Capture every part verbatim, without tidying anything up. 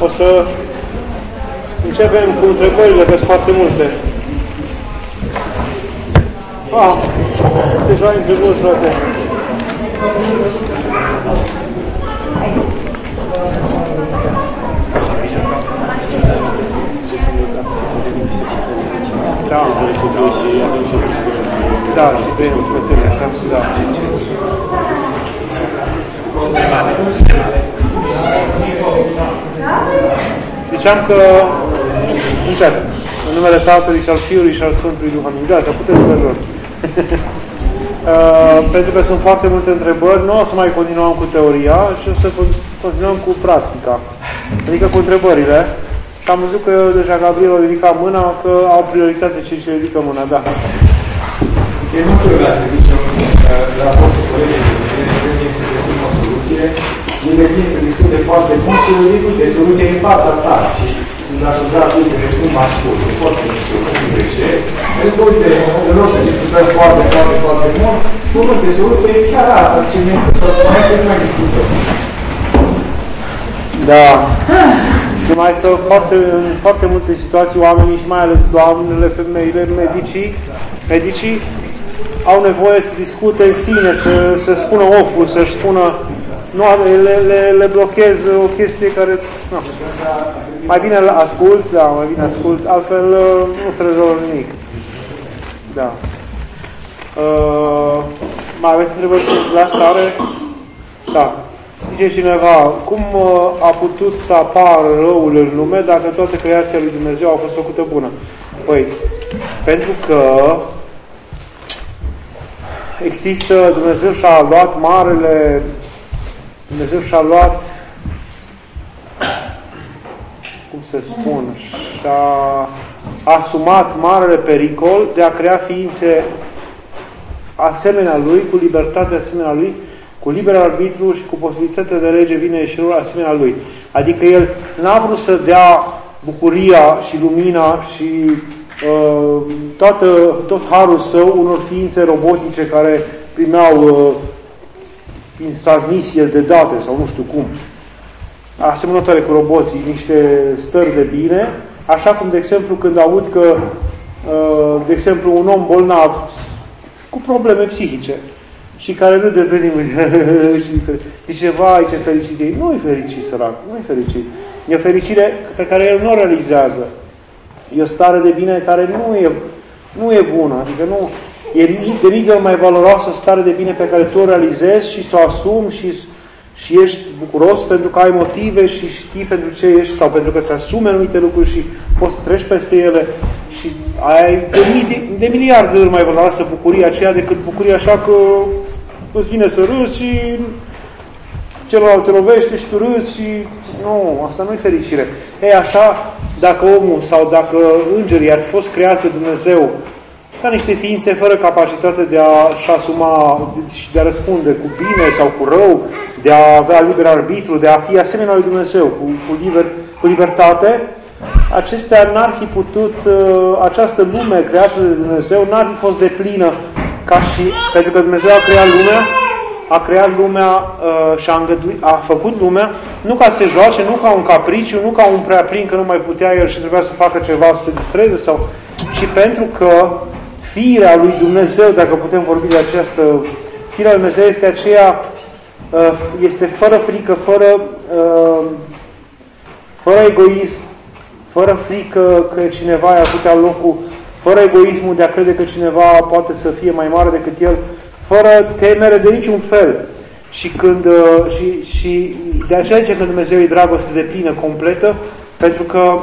O să începem cu întrebările, că sunt foarte multe. Ah, deja ai întrebări, frate. Da, da, și pe frățele, așa, da. Ziceam că încep. În numele Tatălui și al Fiului și al Sfântului Duh. Amin. Gata, puteți să jos. uh, pentru că sunt foarte multe întrebări, nu o să mai continuăm cu teoria, ci o să continuăm cu practica. Adică cu întrebările. Și am văzut că deja Gabriel a ridicat mâna, că au prioritate cei ce ridică mâna, da. Eu nu trebuia să zicem raportul colegilor, când vin să găsim o soluție, ele vin să discute foarte mult și eu zic, uite, soluția e în fața ta și sunt acuzat, uite, că nu mă ascult, nu pot să știu, nu greșesc. Pentru că, uite, în loc să discutăm foarte, foarte, foarte mult, spun, uite, soluția e chiar asta, ce mi este să mai să nu mai discutăm. Da. Și mai că foarte, în foarte multe situații oamenii și mai ales doamnele, femeile, medicii, medicii au nevoie să discute în sine, să, să spună oful, să-și spună, nu, le, le, le blochez o chestie care, nu. Mai bine asculți, da, mai bine asculți, altfel nu se rezolvă nimic. Da. Uh, mai aveți întrebări la stare? Da. Zice cineva, cum a putut să apară răul în lume dacă toată creația lui Dumnezeu a fost făcută bună? Păi, pentru că există, Dumnezeu și-a luat marele, Dumnezeu și-a luat, cum să spun, și-a asumat marele pericol de a crea ființe asemenea lui, cu libertate asemenea lui, cu liber arbitru și cu posibilitatea de lege vine și lor asemenea lui. Adică el n-a vrut să dea bucuria și lumina și uh, toată, tot harul său unor ființe robotice care primeau uh, prin transmisie de date sau nu știu cum, asemănătoare cu roboții, niște stări de bine, așa cum, de exemplu, când aud că, uh, de exemplu, un om bolnav cu probleme psihice și care râde pe nimeni și zice, vai, ce fericit e. Nu e fericit, sărac, nu e fericit. E o fericire pe care el nu o realizează. E o stare de bine care nu e, nu e bună. Adică nu, e de mii mai valoroasă stare de bine pe care tu o realizezi și să o asumi și, și ești bucuros pentru că ai motive și știi pentru ce ești sau pentru că se asume anumite lucruri și poți să treci peste ele și ai de, mii, de, de miliarde de ori mai valoroasă bucuria aceea decât bucuria așa că îți vine să râzi și celălalt te lovește și tu râzi și nu, asta nu e fericire. Ei, așa, dacă omul sau dacă îngerii ar fi fost creați de Dumnezeu ca niște ființe fără capacitate de a-și asuma și de a răspunde cu bine sau cu rău, de a avea liber arbitru, de a fi asemenea lui Dumnezeu, cu, cu, liber, cu libertate, acestea n-ar fi putut, această lume creată de Dumnezeu n-ar fi fost deplină ca și, pentru că Dumnezeu a creat lumea, a creat lumea uh, și a, îngăduit, a făcut lumea, nu ca să se joace, nu ca un capriciu, nu ca un prea plin că nu mai putea el și trebuia să facă ceva, să se distreze, sau, ci pentru că firea lui Dumnezeu, dacă putem vorbi de această firea lui Dumnezeu, este aceea, uh, este fără frică, fără, uh, fără egoism, fără frică că cineva i-a putea locul, fără egoismul de a crede că cineva poate să fie mai mare decât el, fără temere de niciun fel. Și, când, și, și de aceea zice că Dumnezeu e dragoste deplină, completă, pentru că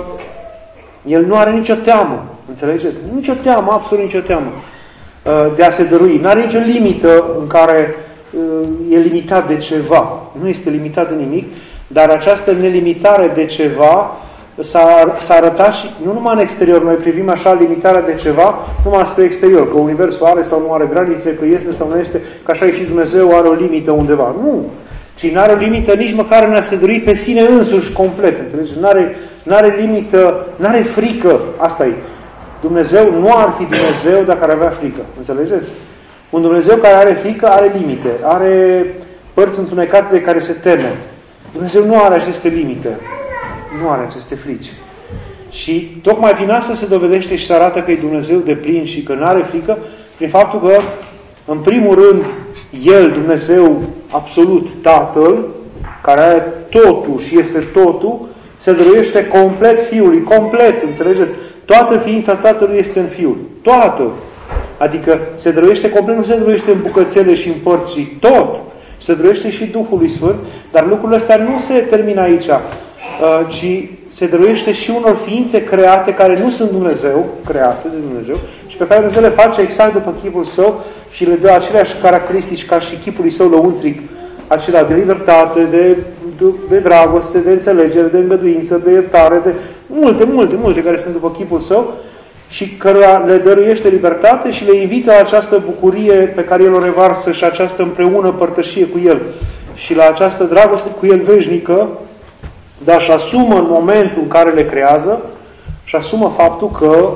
El nu are nicio teamă. Înțelegeți? Nicio teamă, absolut nicio teamă de a se dărui. Nu are nicio limită în care e limitat de ceva. Nu este limitat de nimic, dar această nelimitare de ceva S-a, s-a arătat și nu numai în exterior, noi privim așa limitarea de ceva numai spre exterior, că Universul are sau nu are granițe, că este sau nu este, că așa e și Dumnezeu are o limită undeva. Nu! Ci nu are o limită nici măcar în a se dărui pe sine însuși complet, înțelegeți? N-are, n-are limită, n-are frică, asta e. Dumnezeu nu ar fi Dumnezeu dacă ar avea frică, înțelegeți? Un Dumnezeu care are frică are limite, are părți întunecate de care se teme. Dumnezeu nu are aceste limite. nu are aceste frici. Și tocmai prin asta se dovedește și se arată că e Dumnezeu de plin și că nu are frică, prin faptul că, în primul rând, El, Dumnezeu absolut, Tatăl, care are totul și este totul, se dăruiește complet Fiului, complet, înțelegeți? Toată ființa Tatălui este în Fiul. Toată. Adică se dăruiește complet, nu se dăruiește în bucățele și în părți, ci tot. Se dăruiește și Duhului Sfânt, dar lucrurile astea nu se termină aici, ci se dăruiește și unor ființe create care nu sunt Dumnezeu, create de Dumnezeu, și pe care Dumnezeu le face exact după chipul Său și le dă aceleași caracteristici ca și chipului Său lăuntric, acela de libertate, de, de, de dragoste, de înțelegere, de îngăduință, de iertare, de multe, multe, multe care sunt după chipul Său și căruia le dăruiește libertate și le invită la această bucurie pe care El o revarsă și această împreună părtășie cu El și la această dragoste cu El veșnică, dar și asumă în momentul în care le creează și asumă faptul că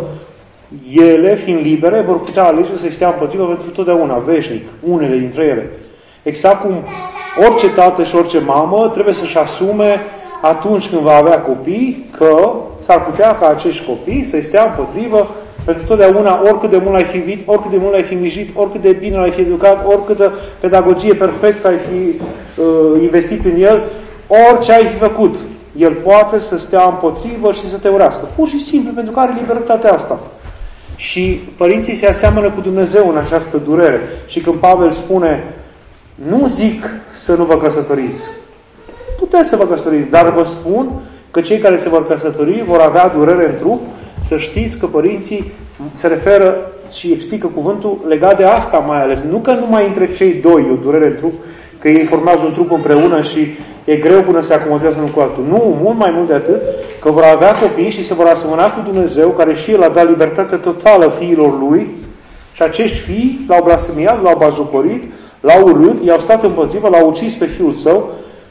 ele, fiind libere, vor putea alege să stea împotrivă pentru totdeauna, veșnic, unele dintre ele. Exact cum orice tată și orice mamă trebuie să-și asume atunci când va avea copii că s-ar putea ca acești copii să stea împotrivă pentru totdeauna, oricât de mult ai fi iubit, oricât de mult ai fi îngrijit, oricât de bine l-ai fi educat, oricâtă pedagogie perfectă ai fi uh, investit în el, orice ai fi făcut, el poate să stea împotrivă și să te urască. Pur și simplu, pentru că are libertatea asta. Și părinții se aseamănă cu Dumnezeu în această durere. Și când Pavel spune, nu zic să nu vă căsătoriți. Puteți să vă căsătoriți, dar vă spun că cei care se vor căsători vor avea durere în trup. Să știți că părinții se referă și explică cuvântul legat de asta mai ales. Nu că numai între cei doi e o durere în trup, că ei formează un trup împreună și e greu până se acomodează unul cu altul. Nu, mult mai mult de atât, că vor avea copii și se vor asemăna cu Dumnezeu, care și El a dat libertate totală fiilor Lui, și acești fii l-au blasfemiat, l-au bajocorit, l-au urât, i-au stat împotrivă, l-au ucis pe Fiul Său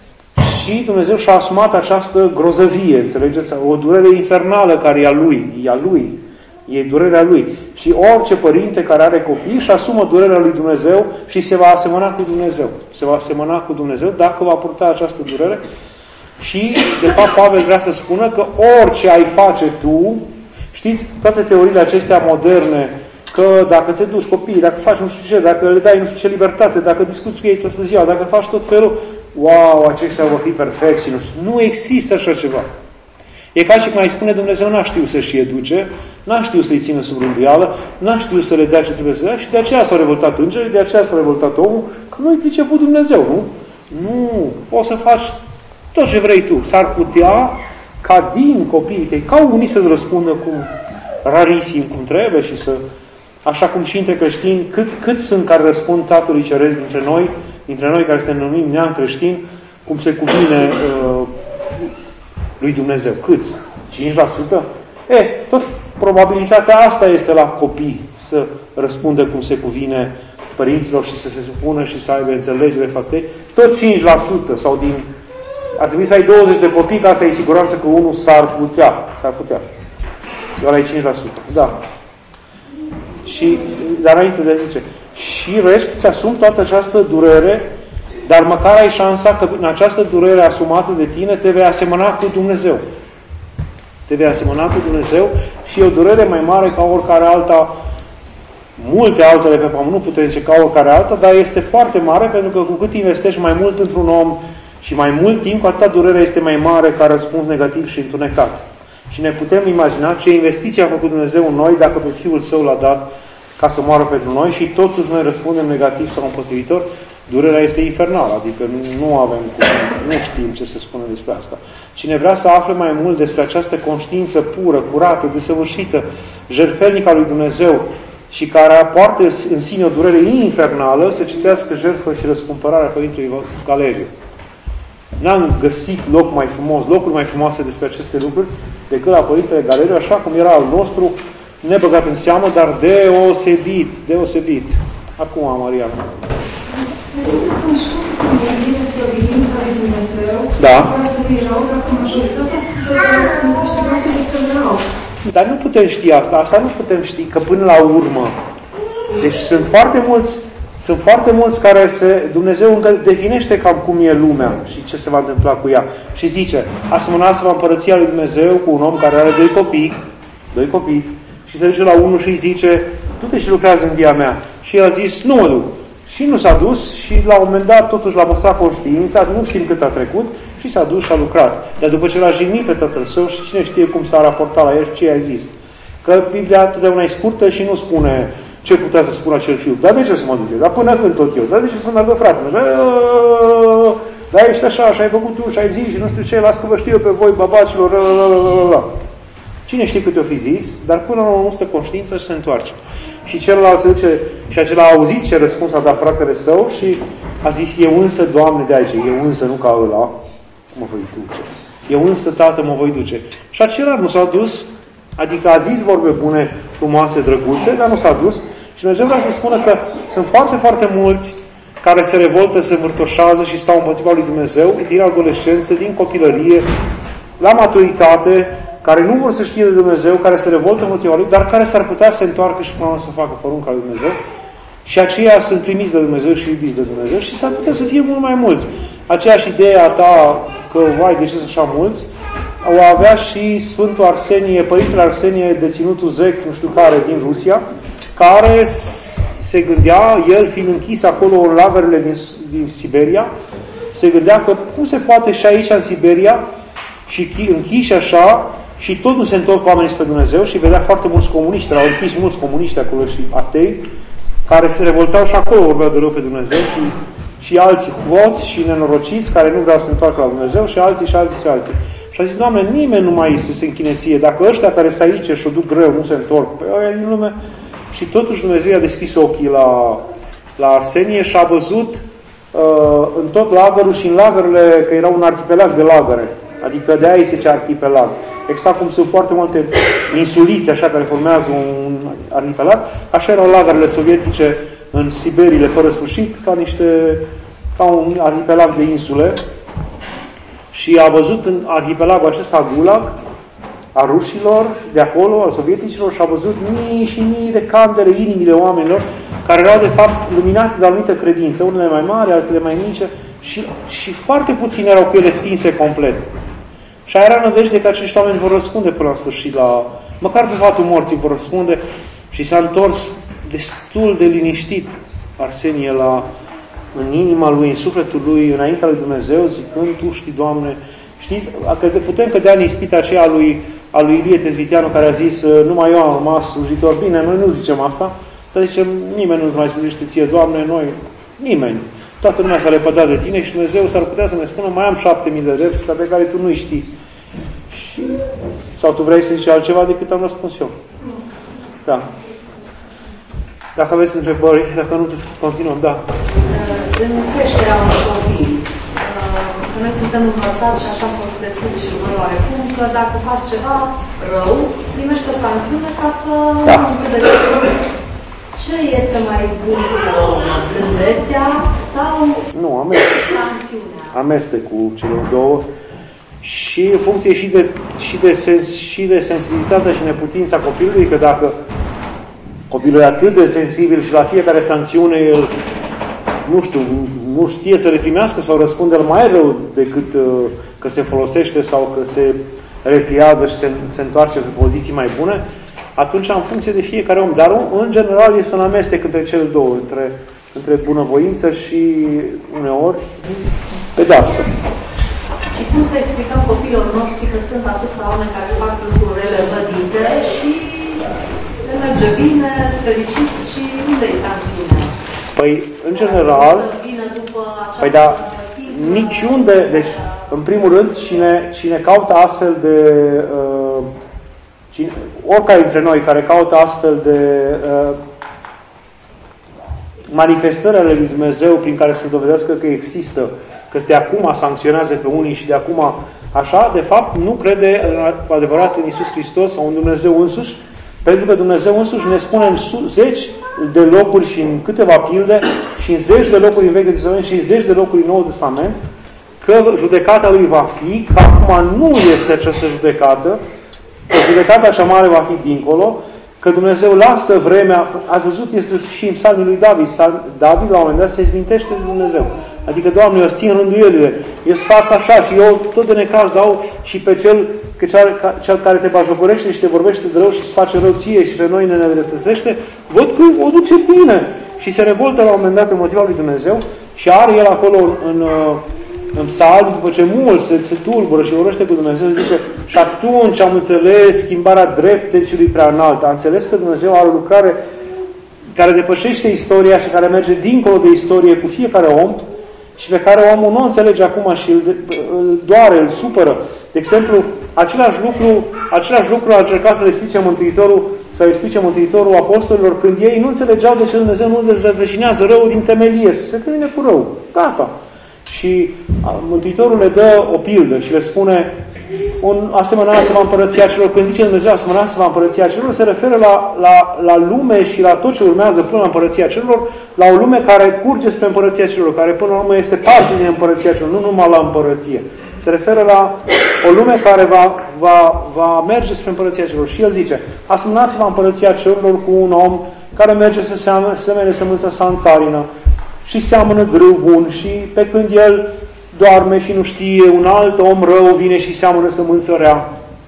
și Dumnezeu și-a asumat această grozăvie, înțelegeți? O durere infernală care e a Lui, e a Lui, e durerea Lui. Și orice părinte care are copii și asumă durerea lui Dumnezeu și se va asemăna cu Dumnezeu. Se va asemăna cu Dumnezeu dacă va purta această durere. Și, de fapt, Pavel vrea să spună că orice ai face tu, știți, toate teoriile acestea moderne, că dacă ți duci copiii, dacă faci nu știu ce, dacă le dai nu știu ce libertate, dacă discuți cu ei toată ziua, dacă faci tot felul, wow, aceștia vor fi perfecți. Nu, știu. Nu există așa ceva. E ca și cum ai spune Dumnezeu n-a știut să-și educe, n-a știut să-i țină sub rânduială, n-a știut să le dea ce trebuie să dea și de aceea s-au revoltat îngerii, de aceea s-a revoltat omul, că nu-i priceput Dumnezeu, nu? Nu, poți să faci tot ce vrei tu. S-ar putea ca din copiii tăi, ca unii să-ți răspundă cum rarisim, cum trebuie și să, așa cum și între creștini, cât, cât sunt care răspund Tatălui Ceresc dintre noi, dintre noi care se numim neam creștini, cum se cuvine uh, lui Dumnezeu. Câți? cinci la sută? E, tot probabilitatea asta este la copii, să răspundă cum se cuvine părinților și să se supună și să aibă înțelegere față de ei. Tot cinci la sută sau din... Ar trebui să ai douăzeci de copii ca să ai siguranță că unul s-ar putea. S-ar putea. Doar ai cinci la sută. Da. Și, dar înainte de a zice, și rest, îți asumi toată această durere, dar măcar ai șansa că în această durere asumată de tine te vei asemăna cu Dumnezeu. Te vei asemăna cu Dumnezeu și e o durere mai mare ca oricare alta, multe altele pe pământ, nu putem zice ca oricare alta, dar este foarte mare pentru că cu cât investești mai mult într-un om și mai mult timp, cu atâta durerea este mai mare ca răspuns negativ și întunecat. Și ne putem imagina ce investiție a făcut Dumnezeu în noi dacă pe Fiul Său l-a dat ca să moară pentru noi și totuși noi răspundem negativ sau împotrivitor. Durerea este infernală, adică nu avem cuvânt, nu știm ce se spune despre asta. Cine vrea să afle mai mult despre această conștiință pură, curată, desăvârșită, jertfelnică a lui Dumnezeu și care poartă în sine o durere infernală, să citească Jertfă și răscumpărarea Părintelui Galeriu. N-am găsit loc mai frumos, locuri mai frumoase despre aceste lucruri decât la Părintele Galeriu, așa cum era al nostru, nebăgat în seamă, dar deosebit, deosebit. Acum, Mariana. Da. Dar nu putem ști asta, asta nu putem ști, că până la urmă, deci sunt foarte mulți Sunt foarte mulți care se, Dumnezeu încă definește cam cum e lumea și ce se va întâmpla cu ea. Și zice, asemănați-vă împărăția lui Dumnezeu cu un om care are doi copii, doi copii, și se duce la unul și îi zice, du-te și lucrează în via mea. Și el a zis, nu mă duc. Și nu s-a dus și la un moment dat totuși l-a păstrat conștiința, nu știm cât a trecut, și s-a dus și a lucrat. Dar după ce l-a jignit pe tatăl său și cine știe cum s-a raportat la el și ce i-a zis. Că Biblia totdeauna e scurtă și nu spune ce putea să spună acel fiu. Dar de ce să mă duc? Dar până când tot eu? Dar de ce să meargă fratele? Dar ești așa, așa ai făcut tu și ai zis și nu știu ce, las că vă știu eu pe voi, babacilor, cine știe câte o fi zis, dar până la urmă stă conștiință și se întoarce. Și celălalt se duce și acela a auzit ce răspuns a dat fratele său și a zis, eu însă, Doamne, de aici, eu însă, nu ca ăla, mă voi duce. Eu însă, Tată, mă voi duce. Și acela nu s-a dus, adică a zis vorbe bune, frumoase, drăguțe, dar nu s-a dus. Și Dumnezeu vrea să spună că sunt foarte, foarte mulți care se revoltă, se mărtoșează și stau împotriva lui Dumnezeu din adolescență, din copilărie, la maturitate, care nu vor să știe de Dumnezeu, care se revoltă împotriva lui, dar care s-ar putea să se întoarcă și până la să facă porunca lui Dumnezeu. Și aceia sunt primiți de Dumnezeu și iubiți de Dumnezeu și s-ar putea să fie mult mai mulți. Aceeași idee a ta că, vai, de ce sunt așa mulți, o avea și Sfântul Arsenie, Părintele Arsenie, deținutul zec, nu știu care, din Rusia, care se gândea, el fiind închis acolo în lagărele din, din Siberia, se gândea că cum se poate și aici în Siberia și închiși așa și tot nu se întorc oamenii spre Dumnezeu și vedea foarte mulți comuniști, erau închiși mulți comuniști acolo și atei, care se revoltau și acolo, vorbeau de rău pe Dumnezeu și, și alții hoți și nenorociți care nu vreau să se întoarcă la Dumnezeu și alții și alții și alții. Și a zis, Doamne, nimeni nu mai este să închine ție. Dacă ăștia care sunt aici și o duc greu, nu se întorc, pe ăia din lume. Și totuși Dumnezeu i-a deschis ochii la, la Arsenie și a văzut uh, în tot lagărul și în lagările, că era un arhipelag de lagăre. Adică de aia se zice arhipelag. Exact cum sunt foarte multe insulițe așa care formează un arhipelag, așa erau lagărele sovietice în Siberile fără sfârșit, ca niște, ca un arhipelag de insule. Și a văzut în arhipelagul acesta Gulag a rușilor de acolo, al sovieticilor, și a văzut mii și mii de candele, inimile oamenilor, care erau de fapt luminate de anumită credință, unele mai mari, altele mai mici, și, și foarte puțini erau cu ele stinse complet. Și aia era nădejde că acești oameni vor răspunde până la sfârșit, la, măcar pe fatul morții vor răspunde, și s-a întors destul de liniștit Arsenie la, în inima lui, în sufletul lui, înaintea lui Dumnezeu, zicând, Tu știi, Doamne, știți, că putem cădea în ispita aceea lui, a lui Ilie Tezviteanu, care a zis, numai eu am rămas slujitor. Bine, noi nu zicem asta, dar zicem, nimeni nu mai slujește ție, Doamne, noi, nimeni. Toată lumea s-a lepădat de tine și Dumnezeu s-ar putea să ne spună, mai am șapte mii de repți pe care tu nu știi. Și, sau tu vrei să zici altceva decât am răspuns eu? Da. Dacă aveți întrebări, dacă nu, continuăm, da. În creșterea unor copii, că noi suntem învățați și așa am fost descris și în oarecum, că dacă faci ceva rău, primești o sancțiune ca să da. nu înțelegi. Ce este mai bun, blândețea sau nu, amestec. sancțiunea? Amestecul celor două. Și în funcție și de, și, de sens, și de sensibilitatea și neputința copilului, că dacă copilul e atât de sensibil și la fiecare sancțiune el, nu știu, nu știe să reprimească sau răspunde mai rău decât uh, că se folosește sau că se repliază și se, se întoarce pe poziții mai bune, atunci în funcție de fiecare om. Dar în general este un amestec între cele două, între, între bunăvoință și uneori pedeapsă. Și cum să explicăm copiilor noștri că sunt atâția oameni care fac lucruri relevădite și le merge bine, sunt fericiți și unde-i sancțiunea? Păi, în general, păi da, niciunde, deci, în primul rând, cine, cine caută astfel de, uh, cine, oricare dintre noi care caută astfel de uh, manifestări ale lui Dumnezeu prin care să dovedească că există, că de acum sancționează pe unii și de acum așa, de fapt, nu crede cu adevărat în Iisus Hristos sau în Dumnezeu însuși, pentru că Dumnezeu însuși ne spune în zeci de locuri și în câteva pilde și în zeci de locuri în Vechiul Testament și în zeci de locuri în Noul Testament că judecata lui va fi, că acum nu este această judecată, că judecata cea mare va fi dincolo, că Dumnezeu lasă vremea, ați văzut, este și în psalmul lui David, David la un moment dat se izmintește de Dumnezeu. Adică, Doamne, eu țin rânduielile, eu îți fac așa și eu tot de necaz dau și pe cel, că cel, cel care te bajocorește și te vorbește de rău și îți face rău ție și pe noi ne nedreptățește, văd că o duce bine. Și se revoltă la un moment dat în motiva lui Dumnezeu și are el acolo în, în, în psalm, după ce mult se, se tulbură și vorbește cu Dumnezeu, zice, și atunci am înțeles schimbarea dreptei celui prea înalt. Am înțeles că Dumnezeu are o lucrare care depășește istoria și care merge dincolo de istorie cu fiecare om și pe care omul nu o înțelege acum și îl, îl doare, îl supără. De exemplu, același lucru, același lucru a încercat să le explice Mântuitorul, să le explice Mântuitorul apostolilor când ei nu înțelegeau de ce Dumnezeu nu dezrădăcinează răul din temelie, să se termine cu rău. Gata. Și Mântuitorul le dă o pildă și le spune un asemănați-vă împărăția celor. Când zice Dumnezeu asemănați-vă împărăția celor, se referă la, la, la lume și la tot ce urmează până la împărăția celor, la o lume care curge spre împărăția celor, care până la urmă este parte din împărăția celor, nu numai la împărăție. Se referă la o lume care va, va, va merge spre împărăția celor. Și el zice, asemănați-vă împărăția celor cu un om care merge să semene sămânța sa în țarină și seamănă grâu bun și pe când el doarme și nu știe, un alt om rău vine și seamănă sămânță rea.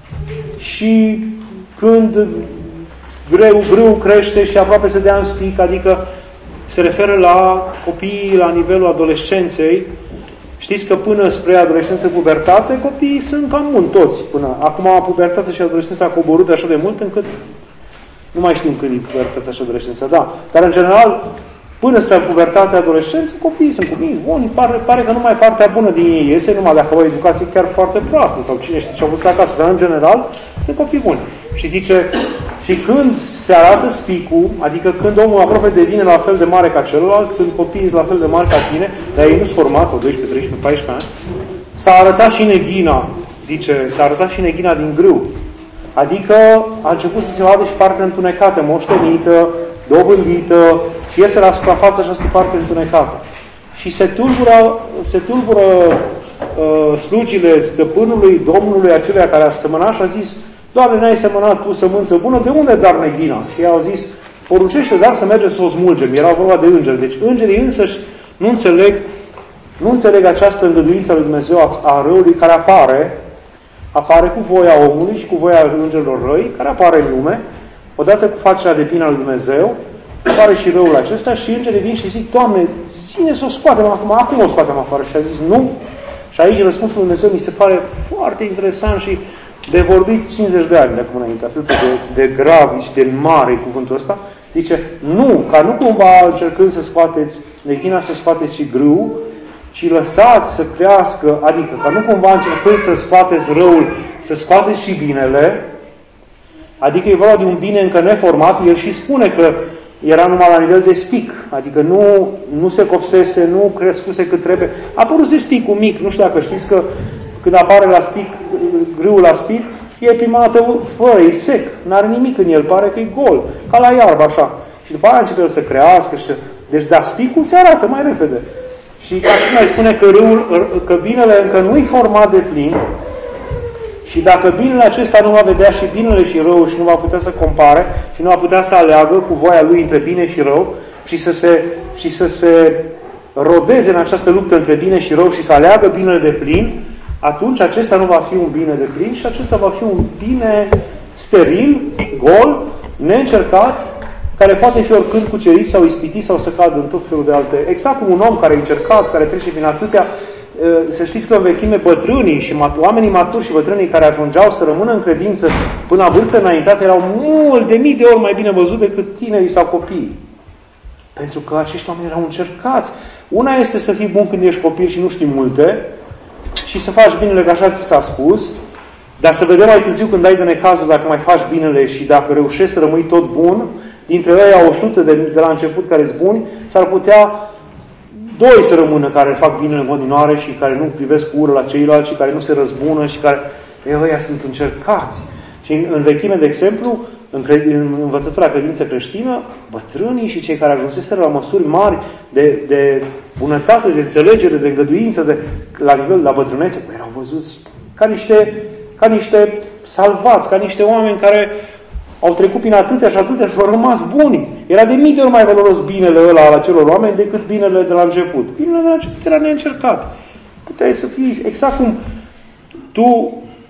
Și când greu, grâu crește și aproape se dea în spic, adică se referă la copiii la nivelul adolescenței. Știți că până spre adolescență, pubertate, copiii sunt cam buni toți. Până acum pubertatea și adolescența a coborât așa de mult încât nu mai știm când e pubertatea și adolescența, da. Dar în general, până spre pubertate, adolescență, copiii sunt copii buni, pare, pare că numai partea bună din ei iese, numai dacă au o educație chiar foarte proastă sau cine știe ce au văzut acasă, dar în general sunt copii buni. Și zice, și când se arată spicul, adică când omul aproape devine la fel de mare ca celălalt, când copiii sunt la fel de mari ca tine, dar ei nu sunt formați, sau doisprezece, treisprezece, paisprezece ani, s-a arătat și neghina, zice, s-a arătat și neghina din grâu. Adică a început să se vadă și partea întunecată, moștenită, dobândită, și iese la suprafață această parte întunecată. Și se tulbură, se tulbură uh, slugile stăpânului, Domnului acelea care a semănat și a zis, Doamne, n-ai semănat tu sămânță bună, de unde dar neghina? Și ei au zis, poruncește dar să mergem să o smulgem. Era vorba de îngeri. Deci îngerii însăși nu înțeleg, nu înțeleg această îngăduință lui Dumnezeu a, a răului care apare, apare cu voia omului și cu voia îngerilor răi, care apare în lume, odată cu facerea de bine al lui Dumnezeu, apare și răul acesta și îngerii vin și zic, Doamne, ține să o scoatem acum, acum o scoatem afară. Și a zis, nu. Și aici răspunsul lui Dumnezeu mi se pare foarte interesant și de vorbit cincizeci de ani de acum înainte, atât de, de grav și de mare cuvântul ăsta. Zice, nu, ca nu cumva încercând să scoateți neghina, să scoateți și grâu, ci lăsați să crească, adică ca nu cumva încercând să scoateți răul, să scoateți și binele, adică e vorba de un bine încă neformat, el și spune că era numai la nivel de spic, adică nu, nu se copsese, nu crescuse cât trebuie. A apărut de spicul mic, nu știu dacă știți că când apare la spic, grâul la spic, e prima dată fără, e sec, n-are nimic în el, pare că e gol, ca la iarbă așa. Și după aia începe el să crească, și... deci da, spicul se arată mai repede. Și ca și mai spune că râul, că binele încă nu-i format de plin, și dacă binele acesta nu va vedea și binele și răul și nu va putea să compare și nu va putea să aleagă cu voia lui între bine și rău și să se, și să se rodeze în această luptă între bine și rău și să aleagă binele de plin, atunci acesta nu va fi un bine de plin și acesta va fi un bine steril, gol, neîncercat, care poate fi oricând cucerit sau ispitit sau să cadă în tot felul de alte. Exact cum un om care e încercat, care trece prin atâtea. Să știți că în vechime bătrânii și oamenii maturi și bătrânii care ajungeau să rămână în credință până la vârstă înaintată erau mult de mii de ori mai bine văzut decât tinerii sau copiii. Pentru că acești oameni erau încercați. Una este să fii bun când ești copil și nu știi multe și să faci binele că așa ți s-a spus, dar să vedem mai târziu când ai de necazul dacă mai faci binele și dacă reușești să rămâi tot bun, dintre ei o sută de, de la început care sunt buni, s-ar putea doi să rămână care fac binele în continuare și care nu privesc cu ură la ceilalți și care nu se răzbună și care, ei, ăia sunt încercați. Și în, în vechime, de exemplu, în, cred, în învățătura credință creștină, bătrânii și cei care ajunseseră la măsuri mari de, de bunătate, de înțelegere, de îngăduință, de, la nivel, la bătrânețe, păi erau văzuți ca niște, ca niște salvați, ca niște oameni care au trecut prin atâtea și atâtea și au rămas buni. Era de mii de ori mai valoros binele ăla al acelor oameni decât binele de la început. Binele de la început era neîncercat. Puteai să fii exact cum tu,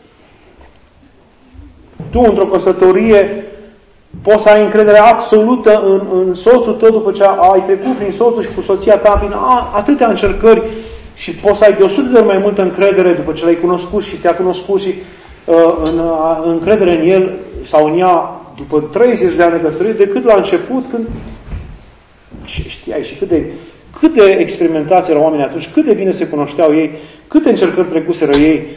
tu într-o căsătorie poți să ai încredere absolută în, în soțul tău după ce ai trecut prin soțul și cu soția ta prin a, atâtea încercări și poți să ai de o sută de ori mai multă încredere după ce l-ai cunoscut și te-a cunoscut și uh, în, uh, încredere în el sau în ea după treizeci de ani de căsătorie decât la început când știai și cât de, cât de experimentați erau oamenii atunci, cât de bine se cunoșteau ei, câte încercări trecuseră ei.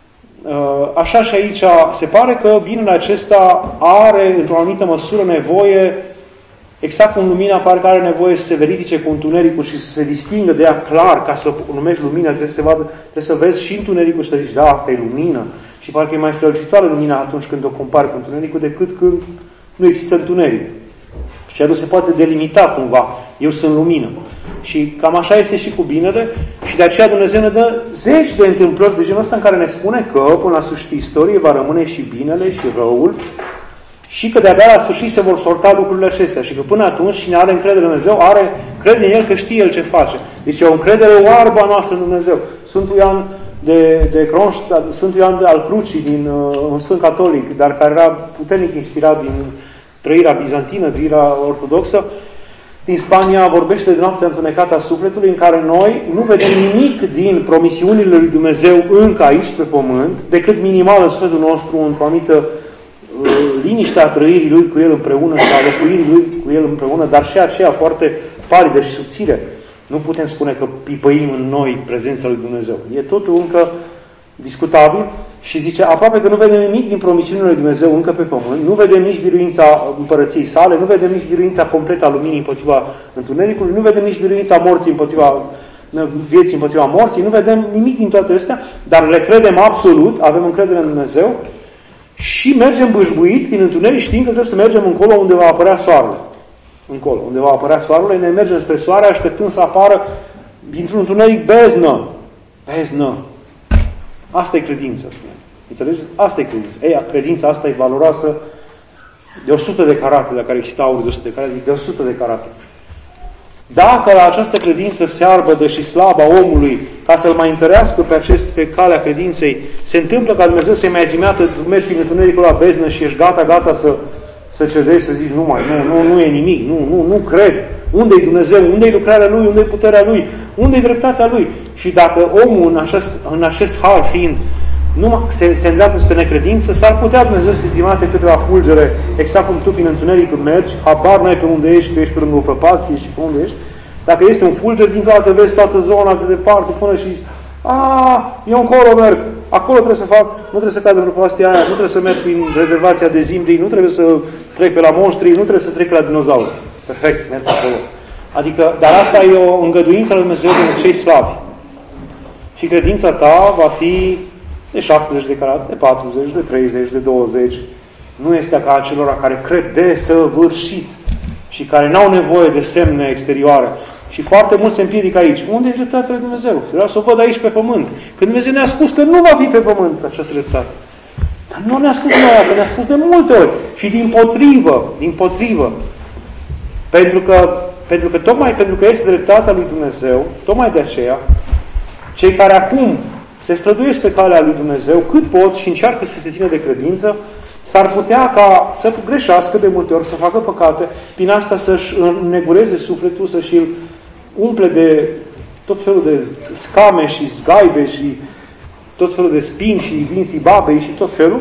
Așa și aici se pare că binele acesta are într-o anumită măsură nevoie, exact cum lumina pare că are nevoie să se verifice cu întunericul și să se distingă de ea clar, ca să numești lumină, trebuie să, te vadă, trebuie să vezi și întunericul și să zici, da, asta e lumină. Și parcă e mai strălucitoare lumina atunci când o compari cu întunericul decât când nu există întuneric. Și nu se poate delimita cumva. Eu sunt lumină. Și cam așa este și cu binele și de aceea Dumnezeu ne dă zeci de întâmplări de genul ăsta în care ne spune că până la sfârșitul istoriei va rămâne și binele și răul și că de-abia la sfârșit se vor sorta lucrurile acestea și că până atunci cine are încredere în Dumnezeu are crede în El că știe El ce face. Deci e o încredere oarbă a noastră în Dumnezeu. Sfântul Ioan de, de Kronstadt, Sfântul Ioan de al Crucii, din, un sfânt catolic, dar care era puternic inspirat din trăirea bizantină, trăirea ortodoxă, din Spania vorbește de noaptea întunecată a sufletului în care noi nu vedem nimic din promisiunile lui Dumnezeu încă aici pe pământ, decât minimal în sufletul nostru, într-o anumită uh, liniște a trăirii Lui cu El împreună și a locuirii Lui cu El împreună, dar și aceea foarte palidă și subțire. Nu putem spune că pipăim în noi prezența lui Dumnezeu. E totul încă discutabil și zice, aproape că nu vedem nimic din promisiunile lui Dumnezeu încă pe pământ, nu vedem nici biruința împărăției sale, nu vedem nici biruința completă a luminii împotriva întunericului, nu vedem nici biruința morții împotriva vieții împotriva morții, nu vedem nimic din toate astea, dar le credem absolut, avem încredere în Dumnezeu și mergem bâșbuit din întuneric știind că trebuie să mergem încolo unde va apărea soarele. Încolo, unde va apărea soarele, ne mergem spre soare așteptând să apară dintr-un întuneric beznă. Beznă. Asta e credință. Înțelegeți? Asta e credință. Ei, credința asta e valoroasă de o sută de carate, dacă exista aur de o sută de carate, de o sută de carate. Dacă la această credință searbădă și slabă a omului, ca să-l mai întărească pe, acest, pe calea credinței, se întâmplă ca Dumnezeu să-i mai agimeată, mergi prin întunericul la beznă și ești gata, gata să, să cedești, să zici, nu mai, nu, nu, nu e nimic, nu, nu, nu cred. Unde-i Dumnezeu? Unde-i lucrarea Lui? Unde-i puterea Lui? Unde-i dreptatea Lui? Și dacă omul în acest, în acest hal fiind nu se, se îndreaptă spre necredință, s-ar putea Dumnezeu să-i trimite câteva fulgere, exact cum tu prin întuneric când mergi, habar n-ai pe unde ești, că ești pe lângă o prăpastie și pe unde ești. Dacă este un fulger, dintr-o dată vezi toată zona de departe până și zici, a, eu încolo merg, acolo trebuie să fac, nu trebuie să cad în prăpastia aia, nu trebuie să merg prin rezervația de zimbrii, nu trebuie să trec pe la monștri, nu trebuie să trec pe la dinozauri. Perfect, merg acolo. Adică, dar asta e o îngăduință lui Dumnezeu pentru cei slabi. Și credința ta va fi de șaptezeci de carate, de patruzeci, de treizeci, de douăzeci. Nu este ca acelora care cred desăvârșit și care n-au nevoie de semne exterioare. Și foarte mult se împiedică aici. Unde e dreptatea lui Dumnezeu? Vreau să o văd aici pe pământ. Când Dumnezeu ne-a spus că nu va fi pe pământ această dreptate. Dar nu ne-a spus noi, că ne-a spus de multe ori. Și din potrivă, din potrivă. Pentru că, pentru că tocmai pentru că este dreptatea lui Dumnezeu, tocmai de aceea, cei care acum se străduiesc pe calea lui Dumnezeu, cât pot și încearcă să se țină de credință, s-ar putea ca să greșească de multe ori, să facă păcate, prin asta să-și înnegureze sufletul, să-și îl umple de tot felul de scame și zgaibe și tot felul de spini și dinții babei și tot felul.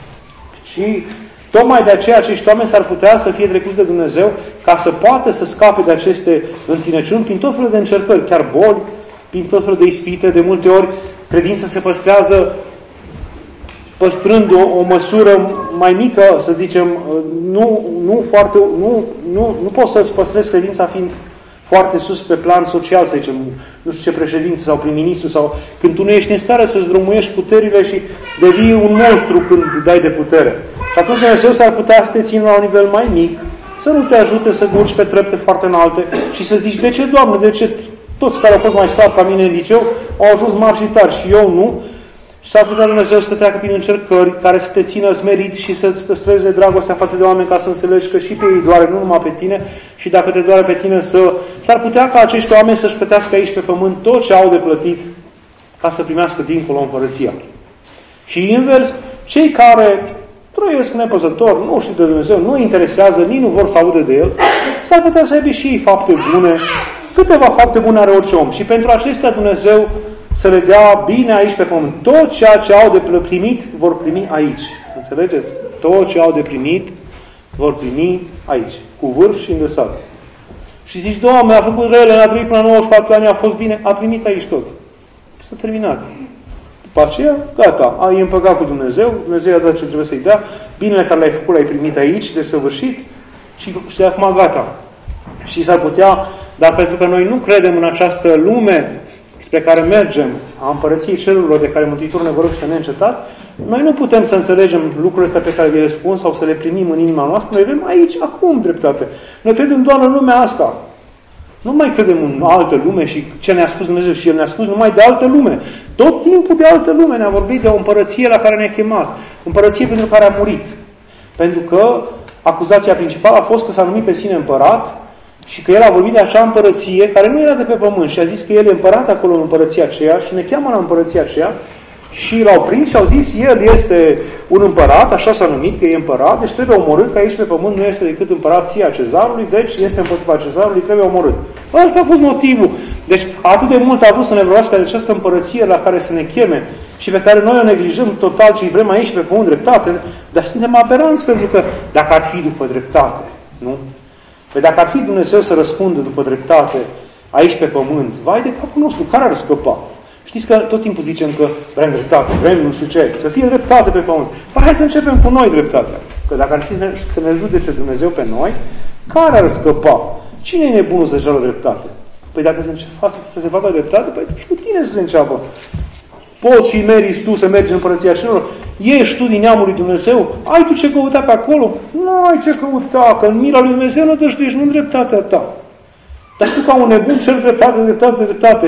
Și tocmai de aceea acești oameni s-ar putea să fie trecuți de Dumnezeu ca să poată să scape de aceste întinăciuni prin tot felul de încercări, chiar boli, prin tot felul de ispite. De multe ori credința se păstrează păstrând o, o măsură mai mică, să zicem, nu, nu, foarte, nu, nu, nu poți să-ți păstrezi credința fiind foarte sus pe plan social, să zicem, nu știu ce președinte sau prim-ministru, sau când tu nu ești în stare să-ți drumuiești puterile și devii un monstru când dai de putere. Și atunci Dumnezeu s-ar putea să te țină la un nivel mai mic, să nu te ajute să urci pe trepte foarte înalte și să zici, de ce, Doamne, de ce toți care au fost mai slabi ca mine în liceu au ajuns mari și tari și eu nu? S-ar putea Dumnezeu să te treacă prin încercări care să te țină smerit și să-ți păstreze dragostea față de oameni ca să înțelegi că și pe ei doare, nu numai pe tine, și dacă te doare pe tine să... S-ar putea ca acești oameni să-și plătească aici pe pământ tot ce au de plătit ca să primească dincolo împărăția. Și invers, cei care trăiesc nepăzător, nu știu de Dumnezeu, nu interesează, nici nu vor să audă de El, s-ar putea să aibă și ei fapte bune. Câteva fapte bune are orice om. Și pentru acestea Dumnezeu să le dea bine aici pe pământ. Tot ceea ce au de primit, vor primi aici. Înțelegeți? Tot ce au de primit, vor primi aici. Cu vârf și îndesat. Și zici, Doamne, a făcut rele, n-a trăit până la nouăzeci și patru ani, a fost bine, a primit aici tot. S-a terminat. După aceea, gata, ai împăcat cu Dumnezeu, Dumnezeu i-a dat ce trebuie să-i dea, binele care l-ai făcut l-ai primit aici, de săvârșit, și, și de acum gata. Și s-ar putea, dar pentru că noi nu credem în această lume spre care mergem, a împărăției cerurilor de care Mântuitorul ne vorbește neîncetat, noi nu putem să înțelegem lucrurile astea pe care vi le spun sau să le primim în inima noastră. Noi vrem aici, acum, dreptate. Noi credem doar în lumea asta. Nu mai credem în altă lume și ce ne-a spus Dumnezeu și El ne-a spus numai de altă lume. Tot timpul de altă lume ne-a vorbit de o împărăție la care ne-a chemat. Împărăție pentru care a murit. Pentru că acuzația principală a fost că s-a numit pe sine împărat și că El a vorbit de acea împărăție care nu era de pe pământ și a zis că El e împărat acolo în împărăția aceea și ne cheamă la împărăția aceea și l-au prins și au zis El este un împărat, așa s-a numit că e împărat, deci trebuie omorât, că aici pe pământ nu este decât împărația cezarului, deci este împotriva cezarului, trebuie omorât. Ăsta a fost motivul. Deci atât de mult a vrut să ne vorbească de această împărăție la care să ne cheme și pe care noi o neglijăm total și vrem aici pe pământ dreptate, dar suntem aberanți pentru că dacă ar fi după dreptate, nu? Păi dacă ar fi Dumnezeu să răspundă după dreptate aici pe pământ, vai de capul nostru, care ar scăpa? Știți că tot timpul zicem că vrem dreptate, vrem nu știu ce, să fie dreptate pe pământ. Păi hai să începem cu noi dreptatea. Că dacă ar fi să ne judece Dumnezeu pe noi, care ar scăpa? Cine e nebunul să-și ceară dreptate? Păi dacă se înceapă să se facă dreptate, păi și cu tine să se înceapă. Poți și meriți tu să mergi în împărăția celor? Ești tu din neamul lui Dumnezeu? Ai tu ce căuta pe acolo? Nu ai ce căuta, că în mila lui Dumnezeu nu te ești, nu în dreptatea ta. Dar tu ca un nebun ceri dreptate, dreptate, dreptate.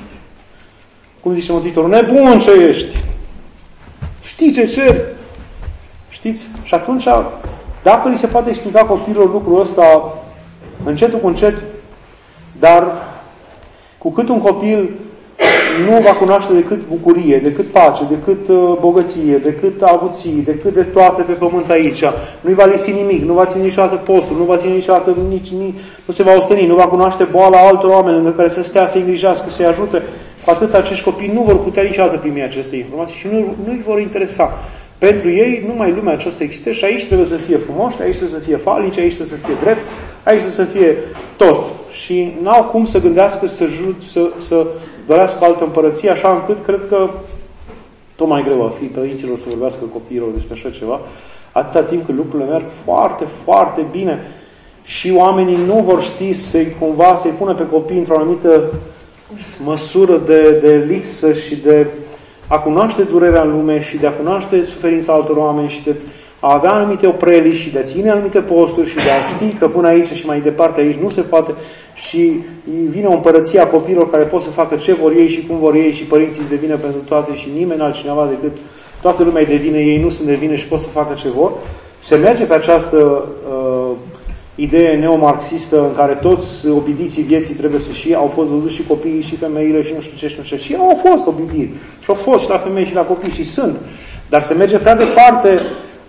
Cum zice Mântuitorul, nebun ce ești. Știi ce ceri? Știți? Și atunci, dacă li se poate explica copilul lucrul ăsta încetul cu încet, dar cu cât un copil nu va cunoaște decât bucurie, decât pace, decât uh, bogăție, decât avuții, decât de toate pe pământ aici, nu-i va lipsi nimic, nu va ține niciodată postul, nu va ține niciodată nici, nici, nu se va osteni, nu va cunoaște boala altor oameni în care să stea, să îngrijească, să-i ajute, cu atât acești copii nu vor putea niciodată primi aceste informații și nu, nu-i vor interesa. Pentru ei, numai lumea aceasta există și aici trebuie să fie frumoși, aici trebuie să fie falnici, aici trebuie să fie drept, aici trebuie să fie tot. Și n-au cum să gândească să, jut, să, să dorească altă împărăție, așa încât cred că tot mai greu va fi părinților să vorbească copiilor despre așa ceva, atâta timp cât lucrurile merg foarte, foarte bine și oamenii nu vor ști să-i cumva, să-i pună pe copii într-o anumită măsură de, de lipsă și de a cunoaște durerea în lume și de a cunoaște suferința altor oameni și de a avea anumite opreli și de a ține anumite posturi și de a ști că până aici și mai departe aici nu se poate și vine o împărăție a copiilor care pot să facă ce vor ei și cum vor ei și părinții îți devină pentru toate și nimeni altcineva decât toată lumea îi devine, ei nu sunt devine și pot să facă ce vor. Se merge pe această uh, idee neomarxistă în care toți obidiții vieții trebuie să și au fost văzuți și copiii și femeile și nu știu ce și nu știu ce. Și au fost obidiri. Și au fost și la femei și la copii și sunt. Dar se merge prea departe,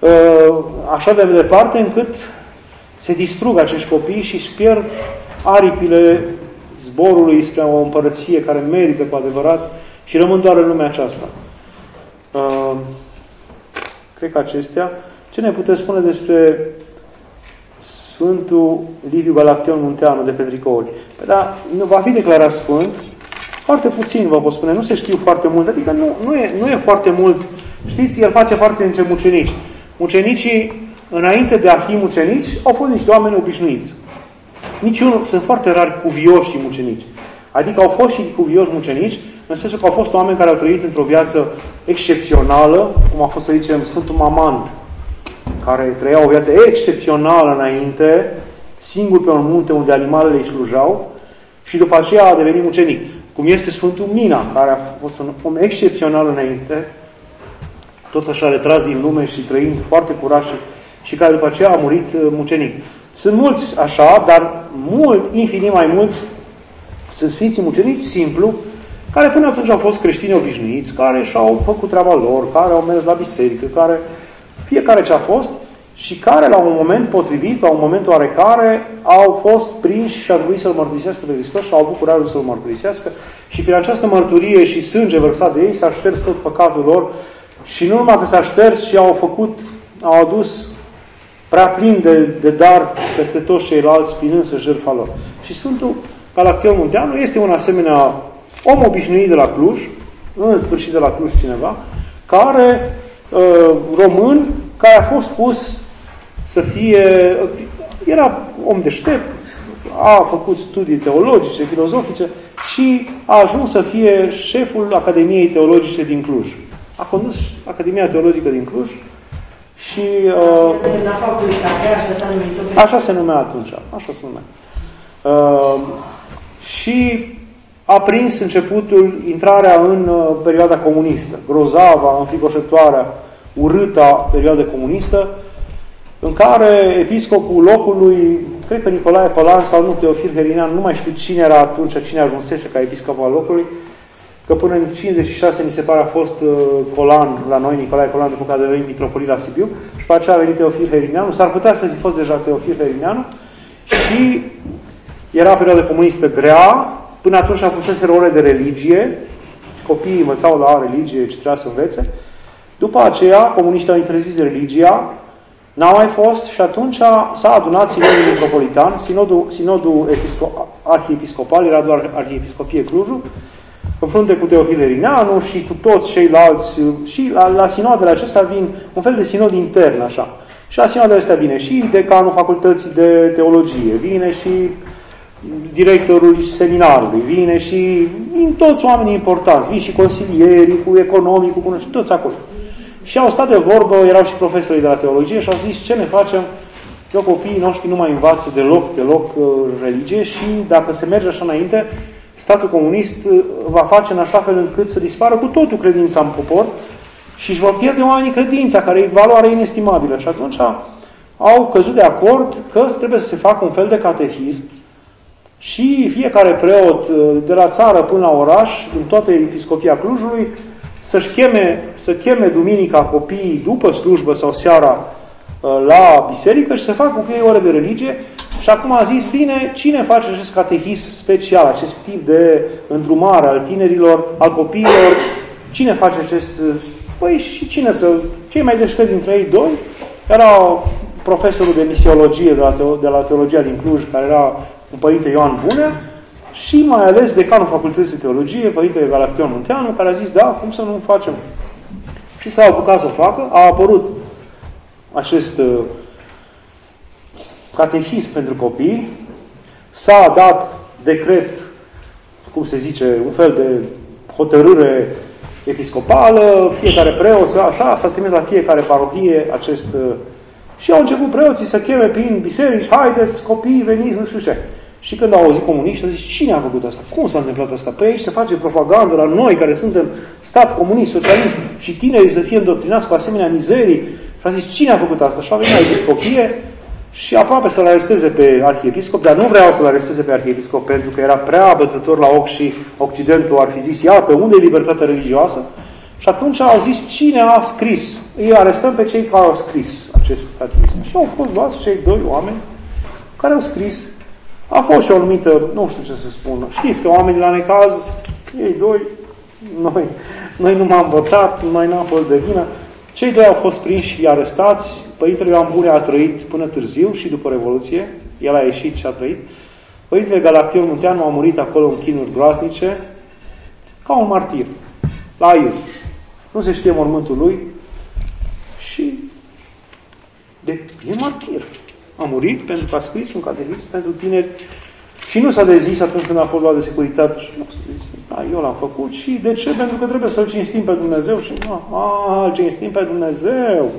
așa de departe încât se distrug acești copii și își pierd aripile zborului spre o împărăție care merită cu adevărat și rămân doar în lumea aceasta. Cred că acestea. Ce ne puteți spune despre Sfântul Liviu Galaction Munteanu de pe Tricouri? Păi da, nu va fi declarat sfânt, foarte puțin vă pot spune, nu se știu foarte mult, adică nu, nu, e, nu e foarte mult. Știți, el face parte dintre mucenici. Mucenicii, înainte de a fi mucenici, au fost niște oameni obișnuiți. Niciunul, sunt foarte rari cuvioși și mucenici. Adică au fost și cuvioși mucenici, în sensul că au fost oameni care au trăit într-o viață excepțională, cum a fost, să zicem, Sfântul Mamant, care trăia o viață excepțională înainte, singur pe un munte unde animalele îi slujau, și după aceea a devenit mucenic. Cum este Sfântul Mina, care a fost un om excepțional înainte, tot așa retras din lume și trăind foarte curat și, și care după aceea a murit mucenic. Sunt mulți așa, dar mult, infinit mai mulți, sunt sfinții mucenici simplu, care până atunci au fost creștini obișnuiți, care și-au făcut treaba lor, care au mers la biserică, care, fiecare ce a fost, și care la un moment potrivit, la un moment oarecare, au fost prinși și a trebuit să-L mărturisească pe Hristos și au avut curajul să-L mărturisească și prin această mărturie și sânge vărsat de ei s-a șters tot păcatul lor și nu numai că s-a șters, ci au făcut, au adus prea plin de, de dar peste toți ceilalți, prin însă jertfa lor. Și Sfântul Galaction Munteanu este un asemenea om obișnuit de la Cluj, în sfârșit de la Cluj cineva, care, uh, român, care a fost pus să fie, era om deștept, a făcut studii teologice, filozofice și a ajuns să fie șeful Academiei Teologice din Cluj. A condus Academia Teologică din Cluj și uh, așa se numea atunci, așa se numea. Uh, și a prins începutul, intrarea în uh, perioada comunistă, grozava, înfricoșătoarea, urâta perioadă comunistă, în care episcopul locului, cred că Nicolae Pălan sau nu, Teofil Herinean, nu mai știu cine era atunci, cine ajunsese ca episcop al locului, că până în cincizeci și șase, mi se pare, a fost uh, Colan la noi, Nicolae Colan, după care a devenit mitropolit la Sibiu, și pe aceea a venit Teofil Herineanu, s-ar putea să fi fost deja Teofil Herineanu, și era perioadă comunistă grea, până atunci a fusese ore de religie, copiii învățau la religie ce trebuia să învețe, după aceea comuniștii au interzis religia, n-a mai fost și atunci s-a adunat sinodul metropolitan, sinodul, sinodul episco- arhiepiscopal, era doar arhiepiscopie Clujul, în frunte cu Teofil Herineanu și cu toți ceilalți, și la, la sinodele acestea vin un fel de sinod intern, așa. Și la sinodele acestea vine și decanul facultății de teologie, vine și directorul seminarului, vine și vin toți oamenii importanți, vin și consilierii cu economii, cu și toți acolo. Și au stat de vorbă, erau și profesorii de la teologie și au zis ce ne facem, că copiii noștri nu mai învață deloc, deloc uh, religie și dacă se merge așa înainte, statul comunist uh, va face în așa fel încât să dispară cu totul credința în popor și își vor pierde oamenii credința, care e valoare inestimabilă. Și atunci au căzut de acord că trebuie să se facă un fel de catehism și fiecare preot uh, de la țară până la oraș, în toată episcopia Clujului, să-și cheme, să cheme duminica copiii după slujbă sau seara la biserică și să facă cu ei ore de religie. Și acum a zis, bine, cine face acest catehism special, acest tip de îndrumare al tinerilor, al copiilor, cine face acest... Păi și cine să... Cei mai deștepți dintre ei doi era profesorul de misiologie de la, teo, de la teologia din Cluj, care era un părinte Ioan Bunea, și mai ales decanul Facultății de Teologie, Părintele Galaction Munteanu, care a zis, da, cum să nu facem? Și s-a apucat să o facă, a apărut acest uh, catehism pentru copii, s-a dat decret, cum se zice, un fel de hotărâre episcopală, fiecare preot, așa, s-a trimis la fiecare parohie acest... Uh, și au început preoții să cheme prin biserici, haideți, copii, veniți, nu știu ce. Și când au auzit comuniști, au zis, cine a făcut asta? Cum s-a întâmplat asta? Păi aici se face propagandă la noi, care suntem stat comunist, socialist, și tinerii să fie îndoctrinați cu asemenea mizerii. Și a zis, cine a făcut asta? Și a venit la episcopie și aproape să-l aresteze pe arhiepiscop, dar nu vreau să-l aresteze pe arhiepiscop, pentru că era prea bătător la ochi și Occidentul ar fi zis, iată, unde e libertatea religioasă? Și atunci au zis, cine a scris? Îi arestăm pe cei care au scris acest catehism. Și au fost luați cei doi oameni care au scris. A fost și o anumită, nu știu ce să spun, știți că oamenii la necaz, ei doi, noi, noi nu m-am votat, noi n-am fost de vină. Cei doi au fost prinși și arestați. Părintele Ioan Bunea a trăit până târziu și după Revoluție, el a ieșit și a trăit. Părintele Galaction Munteanu a murit acolo în chinuri groaznice, ca un martir, la Aiur. Nu se știe mormântul lui și de, e martir. A murit pentru că a scris un catehism pentru tineri și nu s-a dezis atunci când a fost luat de securitate și nu s-a dezis, da, eu l-am făcut și de ce? Pentru că trebuie să-L cinstim pe Dumnezeu și nu, a, îl cinstim pe Dumnezeu.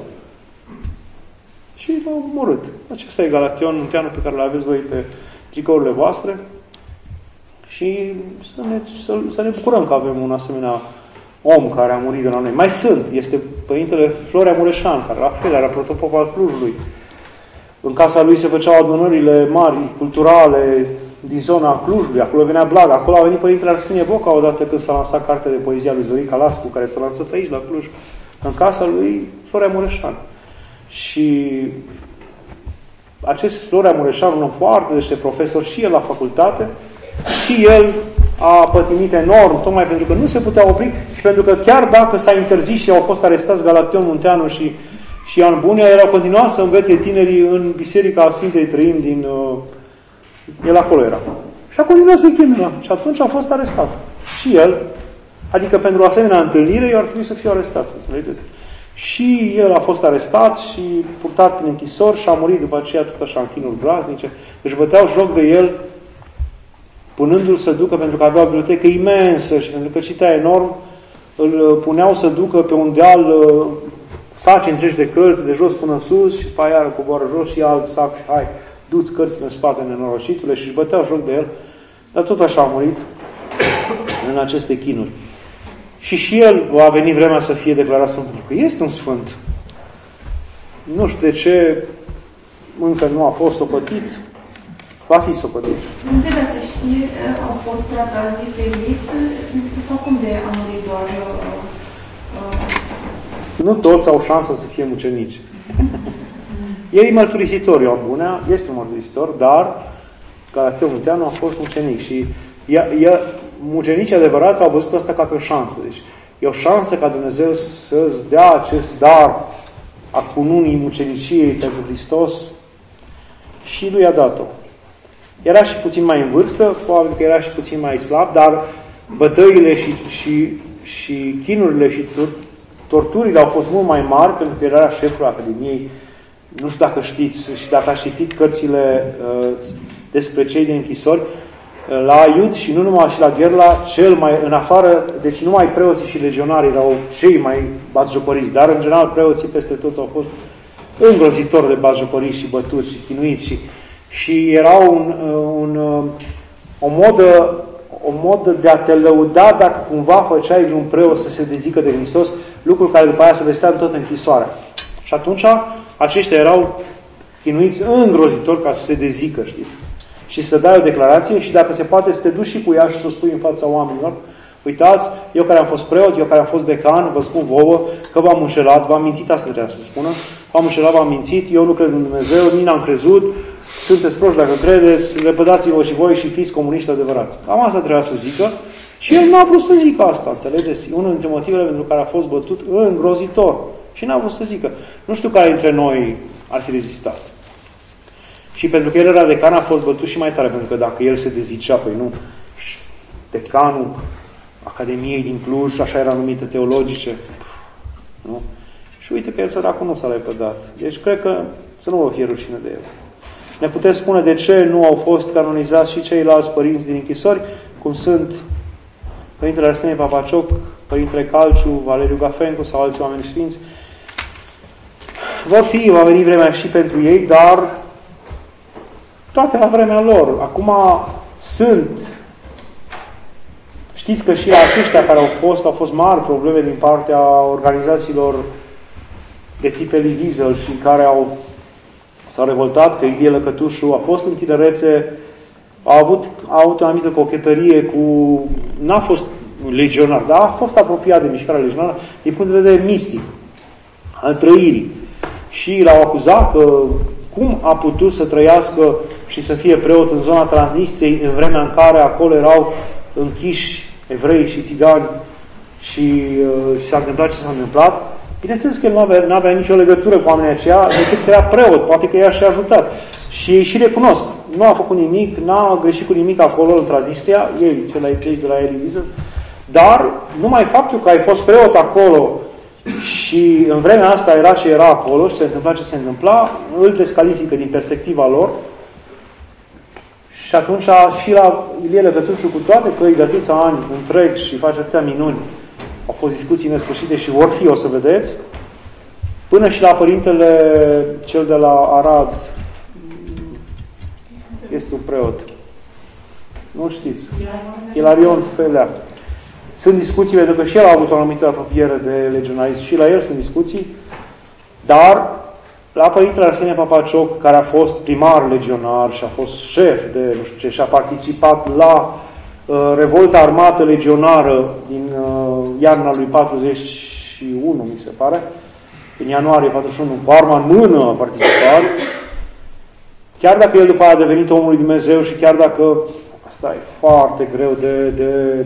Și l-au omorât. Acesta e Galaction Munteanu pe care l-aveți voi pe tricourile voastre și să ne, să, să ne bucurăm că avem un asemenea om care a murit de la noi. Mai sunt, este Părintele Florea Mureșan, care la fel era protopop al Clujului. În casa lui se făceau adunările mari, culturale, din zona Clujului, acolo venea Blaga, acolo a venit Părintele Arstenie Boca odată când s-a lansat cartea de poezia lui Zorica Lascu, care s-a lansat aici, la Cluj, în casa lui Florea Mureșan. Și acest Florea Mureșan, un om foarte deștept profesor, și el la facultate, și el a pătimit enorm, tocmai pentru că nu se putea opri și pentru că chiar dacă s-a interzis și au fost arestați Galaction Munteanu și, și Ioan Bunea, el a continuat să învețe tinerii în Biserica Sfintei Trăim din... Uh, el acolo era. Și a continuat să-i cheme la. Și atunci a fost arestat. Și el, adică pentru o asemenea întâlnire, eu ar trebui să fiu arestat. Înțelegeți? Și el a fost arestat și purtat prin închisori și a murit după aceea tot așa în chinuri groaznice. Deci băteau joc de el, punându-l să ducă, pentru că avea o bibliotecă imensă și pentru că citea enorm, îl puneau să ducă pe un deal saci întregi de cărți, de jos până în sus, și pe aia coboară jos și alt sac și hai, du-ți cărțile în spate, nenorocitule, și își băteau joc de el. Dar tot așa a murit în aceste chinuri. Și și el va veni vremea să fie declarat sfânt, pentru că este un sfânt. Nu știu de ce încă nu a fost socotit, va fi socotit. Nu trebuie să știe, au fost tratați diferit sau cum de a murit doar... Uh, nu toți au șansa să fie mucenici. El e mărturisitor, Ioan Bunea, este un mărturisitor, dar Galaction Munteanu a fost mucenic și ea, ea, mucenicii adevărați au văzut asta ca pe o șansă. Deci e o șansă ca Dumnezeu să-ți dea acest dar a cununii muceniciei pentru Hristos și lui a dat-o. Era și puțin mai în vârstă, probabil că era și puțin mai slab, dar bătăile și, și, și chinurile și torturile au fost mult mai mari, pentru că era șeful Academiei. Nu știu dacă știți și dacă ați citit cărțile uh, despre cei din închisori, uh, la Aiud și nu numai și la Gherla, cel mai în afară, deci numai preoții și legionarii erau cei mai batjocoriți, dar în general preoții peste toți au fost îngrozitori de batjocoriți și bătuți și chinuiți și, și era un, un, o modă o modă de a te lăuda dacă cumva făceai vreun preot să se dezică de Hristos, lucruri care după aia se vestea în tot închisoarea. Și atunci aceștia erau chinuiți îngrozitor ca să se dezică, știți? Și să dai o declarație și dacă se poate să te duci și cu ea și să o spui în fața oamenilor. Uitați, eu care am fost preot, eu care am fost decan, vă spun vouă că v-am înșelat, v-am mințit, asta trebuia să spună, v-am înșelat, v-am mințit, eu nu cred în Dumnezeu, nici n-am crezut, sunteți proști dacă credeți, lepădați-vă și voi și fiți comuniști adevărați. Cam asta trebuia să zică și el n-a vrut să zică asta, înțelegeți? Unul dintre motivele pentru care a fost bătut îngrozitor. Și n-a vrut să zică. Nu știu care dintre noi ar fi rezistat. Și pentru că el era decan, a fost bătut și mai tare, pentru că dacă el se dezicea, păi nu, decanul Academiei din Cluj, așa era numită, teologice, nu? Și uite că el săracul nu s-a lepădat. Deci cred că să nu vă fie rușine de el. Ne puteți spune de ce nu au fost canonizați și ceilalți părinți din închisori, cum sunt Părintele Arsenie Papacioc, Părintele Calciu, Valeriu Gafencu sau alți oameni sfinți. Vor fi, va veni vremea și pentru ei, dar toate la vremea lor. Acum sunt. Știți că și aceștia care au fost, au fost mari probleme din partea organizațiilor de tip Elie Wiesel și care au s-au revoltat, că Ilie Lăcătușu a fost în tinerețe, a avut, a avut o anumită cochetărie cu... N-a fost legionar, dar a fost apropiat de mișcarea legionară din punct de vedere mistic, al trăirii. Și l-au acuzat că cum a putut să trăiască și să fie preot în zona Transnistriei în vremea în care acolo erau închiși evrei și țigani și, uh, și s-a întâmplat ce s-a întâmplat. Bineînțeles că el nu avea, nu avea nicio legătură cu oamenii aceia, decât că era preot, poate că i-a și ajutat. Și ei și recunosc. Nu a făcut nimic, n-a greșit cu nimic acolo în Transnistria, ei, cei de la Elie Wiesel, dar numai faptul că ai fost preot acolo și în vremea asta era ce era acolo și se întâmpla ce se întâmpla, îl descalifică din perspectiva lor. Și atunci și la Ilie Lăcătușu, cu toate că îi dătița ani întreg și face atâtea minuni, au fost discuții nesfârșite și vor fi, o să vedeți, până și la părintele cel de la Arad, este un preot. Nu știți. Ilarion Felea. Sunt discuții, pentru că și el a avut o anumită apropiere de legionarism, și la el sunt discuții, dar la Părintele Arsenie Papacioc, care a fost primar legionar și a fost șef de nu știu ce, și a participat la uh, revolta armată legionară din uh, iarna lui patruzeci și unu, mi se pare, în ianuarie patruzeci și unu, cu arma în mână a participat, chiar dacă el după aia a devenit omul lui Dumnezeu și chiar dacă asta e foarte greu de, de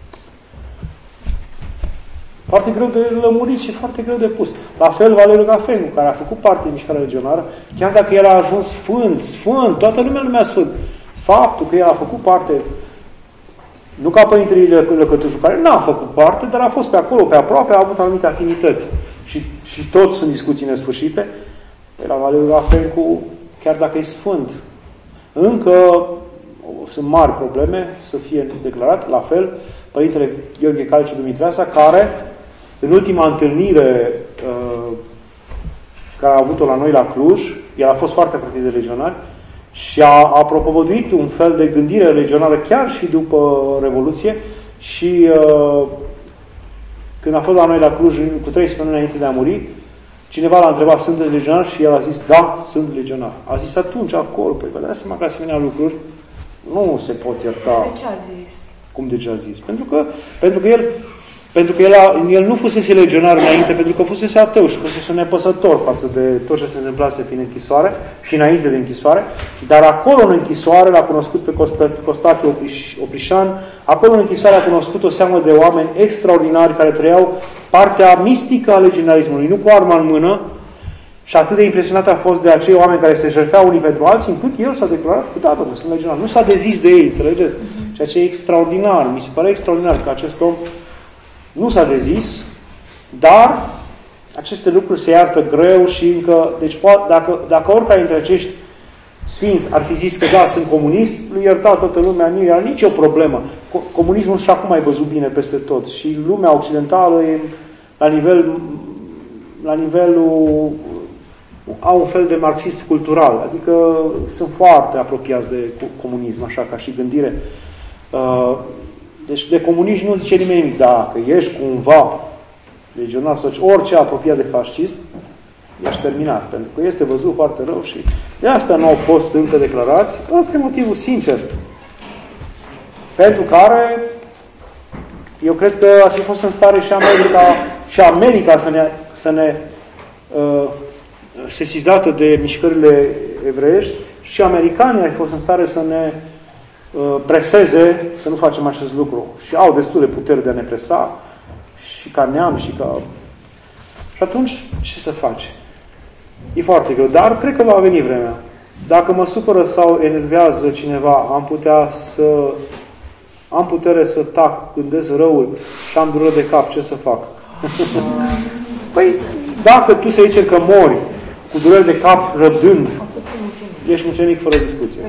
foarte greu de lămurit și foarte greu de pus. La fel Valeriu Gafencu, care a făcut parte din mișcarea legionară, chiar dacă el a ajuns sfânt, sfânt, toată lumea lumea sfânt, faptul că el a făcut parte, nu ca Părintele Lăcătușu, care n-a făcut parte, dar a fost pe acolo, pe aproape, a avut anumite afinități. Și, și toți sunt discuții nesfârșite. Pe la Valeriu Gafencu, chiar dacă e sfânt, încă sunt mari probleme să fie declarat, la fel, Părintele Gheorghe Calciu Dumitreasa, care, în ultima întâlnire uh, care a avut-o la noi la Cluj, el a fost foarte apropiat de legionari și a, a propovăduit un fel de gândire legionară chiar și după Revoluție și uh, când a fost la noi la Cluj, cu trei săptămâni înainte de a muri, cineva l-a întrebat, sunteți legionar? Și el a zis, da, sunt legionar. A zis atunci, acolo, păi vă dați seama că asemenea lucruri nu se pot ierta. De ce a zis? Cum de ce a zis? Pentru că, pentru că el, pentru că el, a, el nu fusese legionar înainte, pentru că fusese ateu și fusese nepăsător față de tot ce se întâmplase prin închisoare și înainte de închisoare, dar acolo în închisoare l-a cunoscut pe Costache Oprișan, acolo în închisoare a cunoscut o seamă de oameni extraordinari care trăiau partea mistică a legionarismului, nu cu arma în mână, și atât de impresionat a fost de acei oameni care se jertfeau unii pentru alții, încât el s-a declarat că da, domnule, sunt legionar. Nu s-a dezis de ei, înțelegeți? Ceea ce e extraordinar. Mi se pare extraordinar că acest om nu s-a dezis, dar aceste lucruri se iartă greu și încă, deci dacă, dacă oricare dintre acești sfinți ar fi zis că da, sunt comunist, lui ierta toată lumea, nu era nicio problemă. Comunismul și acum ai văzut bine peste tot. Și lumea occidentală e la nivel la nivelul au un fel de marxist cultural, adică sunt foarte apropiați de comunism, așa, ca și gândire. Deci de comunism nu zice nimeni nimic, dacă ești cumva legionar sau orice apropiat de fascism, ești terminat, pentru că este văzut foarte rău și de asta nu au fost încă declarați. Ăsta e motivul sincer pentru care eu cred că ar fi fost în stare și America, și America să ne, să ne uh, sesizată de mișcările evreiești și americanii ar fi fost în stare să ne uh, preseze să nu facem acest lucru. Și au destule putere de a ne presa și ca neam și ca... Și atunci ce să faci? E foarte greu, dar cred că va veni vremea. Dacă mă supără sau enervează cineva, am putea să... am putere să tac, gândesc răul și am durere de cap, ce să fac? Păi, dacă tu se zice că mori cu durere de cap răbdând, ești mucenic fără discuție.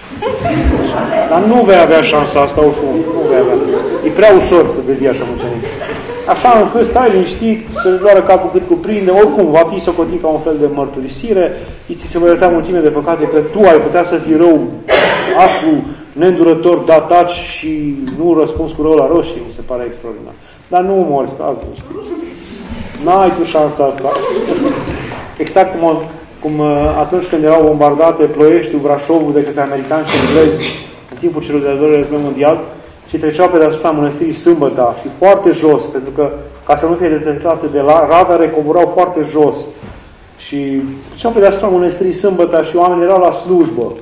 Dar nu vei avea șansa asta, oricum, nu vei avea. E prea ușor să devii așa mucenic. Așa încât stai liniștit, să-ți doară capul cât cuprinde, oricum va fi socotit ca un fel de mărturisire, ți se va ierta mulțime de păcate, că tu ai putea să fii rău, aspru, neîndurător, dataci și nu răspuns cu rău la roșii, mi se pare extraordinar. Dar nu mori, stați liniștit. N-ai tu șansa asta. Exact cum, cum atunci când erau bombardate Ploieștiul, Brașovul de către americani și englezi în timpul celor de-al doilea război mondial și treceau pe deasupra mănăstirii Sâmbăta și foarte jos, pentru că ca să nu fie detectate de la radare, coborau foarte jos. Și treceau pe deasupra mănăstirii Sâmbăta și oamenii erau la slujbă.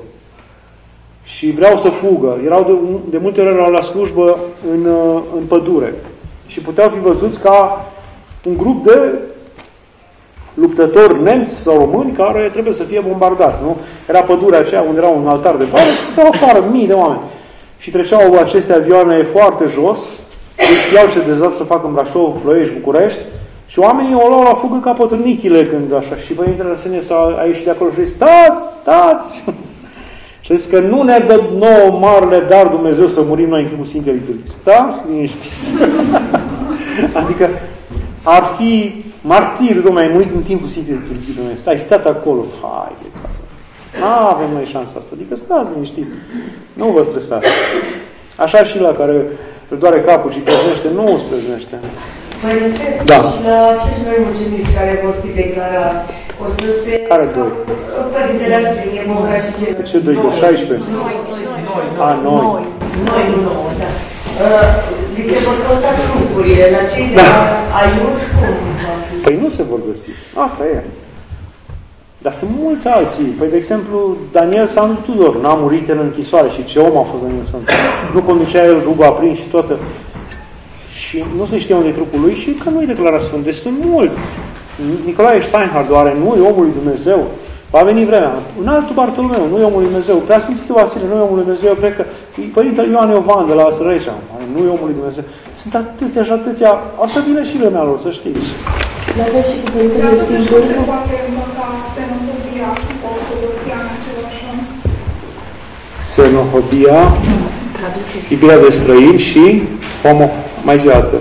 Și vreau să fugă. Erau de, de multe ori erau la slujbă în, în pădure. Și puteau fi văzuți ca un grup de luptători nemți sau români care trebuie să fie bombardați, nu? Era pădurea aceea unde era un altar de bani și erau afară mii de oameni. Și treceau aceste avioane foarte jos, deci știau ce dezastru să facă în Brașov, Ploiești, București, și oamenii o luau la fugă ca pătrânichile când așa. Și Părintele Arsenie s-a a ieșit de acolo și a zis, stați, stați! Și a zis că nu ne dă nouă marele dar Dumnezeu să murim noi în timpul Sfintei Liturghii. Stați liniștiți! Adică ar fi martir, Dom'le, ai murit în timpul Sfintei Liturghii, Dumnezeu. Ai stat acolo. Hai de casă. Nu avem noi șansa asta. Adică stați liniștiți. Nu vă stresați. Așa și la care îl doare capul și preznește, nu îți preznește. Mai întreb Da. și la cei doi mucenici care vor fi declarați. O să se... Care doi? Părintele Asprine, Moca și ceilalți. Ce doi? De șaisprezece? Noi, noi, noi. A, noi. Noi, nu nouă, da. Uh, li se vor căuta trupurile la cei de la Aiut, cum? Păi nu se vor găsi. Asta e. Dar sunt mulți alții. Păi, de exemplu, Daniel Sandu Tudor n-a murit în închisoare. Și ce om a fost Daniel Sandu? Nu conducea el rugul aprins și toată. Și nu se știe unde e trupul lui și că nu-i declarat sfânt. Deci sunt mulți. Nicolae Steinhardt oare nu e omul lui Dumnezeu? Va veni vremea. Un altul Bartolomeu, nu e omul lui Dumnezeu. Preasfințitul Vasile, nu e omul lui Dumnezeu. Cred că Părintele Ioan Iovan de la Săreșa, nu e omul lui Dumnezeu. Sunt atâția și atâția. Asta vine și lumea lor, să știți. La fel și cu Părintele Stingur. Xenofobia, iubirea de străini și homo... Mai zi o dată.